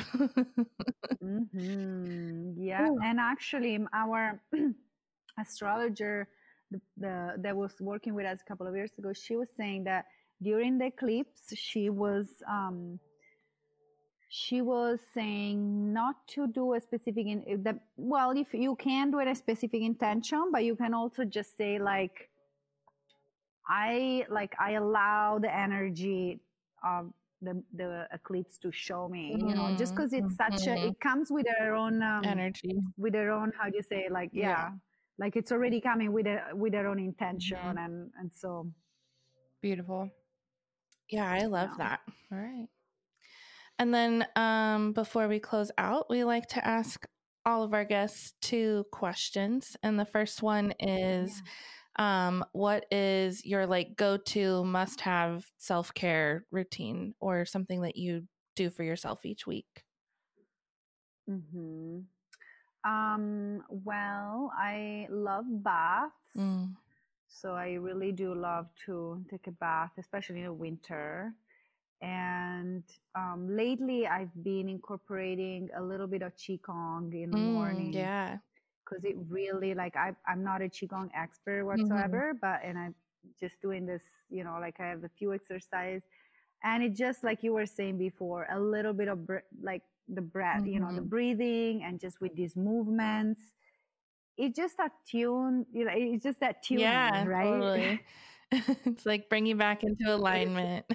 S3: mm-hmm. Yeah. Ooh. And actually, our astrologer the, the, that was working with us a couple of years ago, she was saying that during the eclipse, she was... Um, She was saying not to do a specific, in, the, well, if you can do it a specific intention, but you can also just say like, I like, I allow the energy of the, the eclipse to show me, mm-hmm. you know, just because it's such mm-hmm. a, it comes with their own um,
S2: energy,
S3: with their own, how do you say, like, yeah, yeah. like it's already coming with a, with their own intention. Mm-hmm. and, and so.
S1: Beautiful.
S2: Yeah, I love yeah. that.
S1: All right.
S2: And then um, before we close out, we like to ask all of our guests two questions. And the first one is, yeah. um, what is your like go-to must-have self-care routine or something that you do for yourself each week?
S3: Mm-hmm. Um, well, I love baths. Mm. So I really do love to take a bath, especially in the winter. And um, lately I've been incorporating a little bit of Qigong in the mm, morning.
S2: Yeah.
S3: Because it really, like, I, I'm not a Qigong expert whatsoever, mm-hmm. but, and I'm just doing this, you know, like I have a few exercises. And it just, like you were saying before, a little bit of, br- like, the breath, mm-hmm. you know, the breathing, and just with these movements. It just attune, you know, it's just that tune,
S2: yeah,
S3: right?
S2: Totally. It's like bring you back into alignment.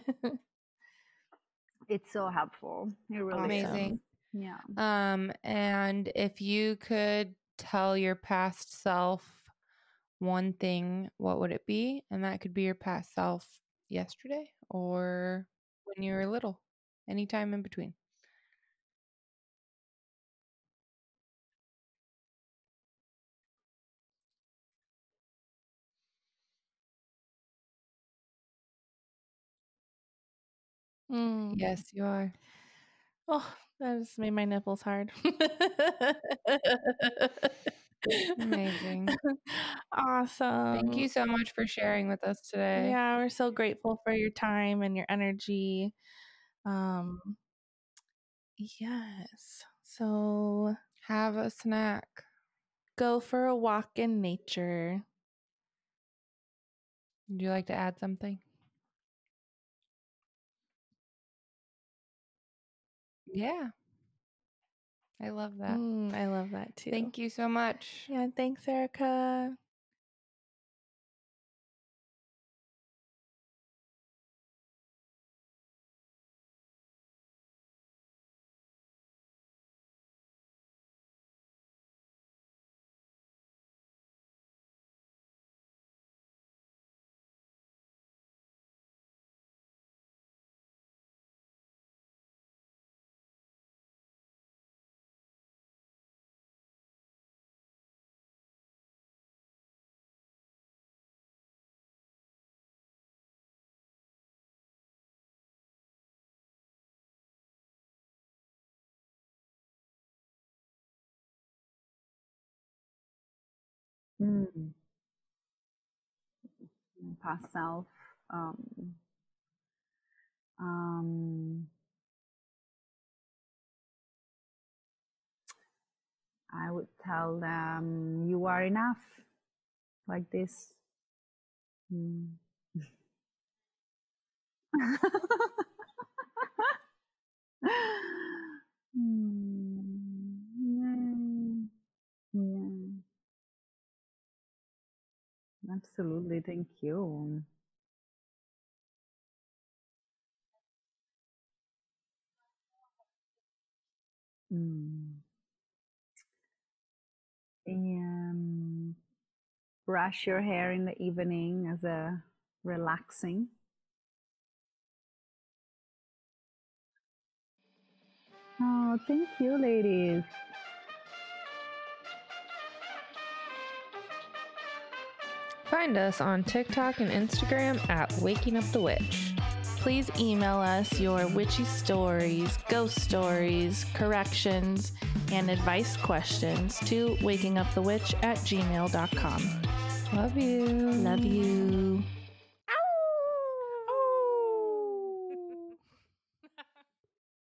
S3: It's so helpful. It really
S1: amazing.
S3: Is. Yeah.
S1: Um, and if you could tell your past self one thing, what would it be? And that could be your past self yesterday or when you were little, anytime in between.
S2: Mm.
S1: Yes, you are.
S2: Oh, that just made my nipples hard.
S1: Amazing.
S2: Awesome.
S1: Thank you so much for sharing with us today.
S2: Yeah, we're so grateful for your time and your energy. Um, yes. So
S1: have a snack.
S2: Go for a walk in nature.
S1: Would you like to add something? Yeah. I love that.
S2: Mm, I love that too.
S1: Thank you so much.
S2: Yeah, thanks, Erica.
S3: Mm. Past self. Um, um, I would tell them you are enough, like this. Mm. mm. Yeah. Yeah. Absolutely. Thank you. Mm. And brush your hair in the evening as a relaxing. Oh, thank you, ladies.
S1: Find us on TikTok and Instagram at Waking Up the Witch.
S2: Please email us your witchy stories, ghost stories, corrections, and advice questions to wakingupthewitch at gmail dot com.
S1: Love you.
S2: Love you.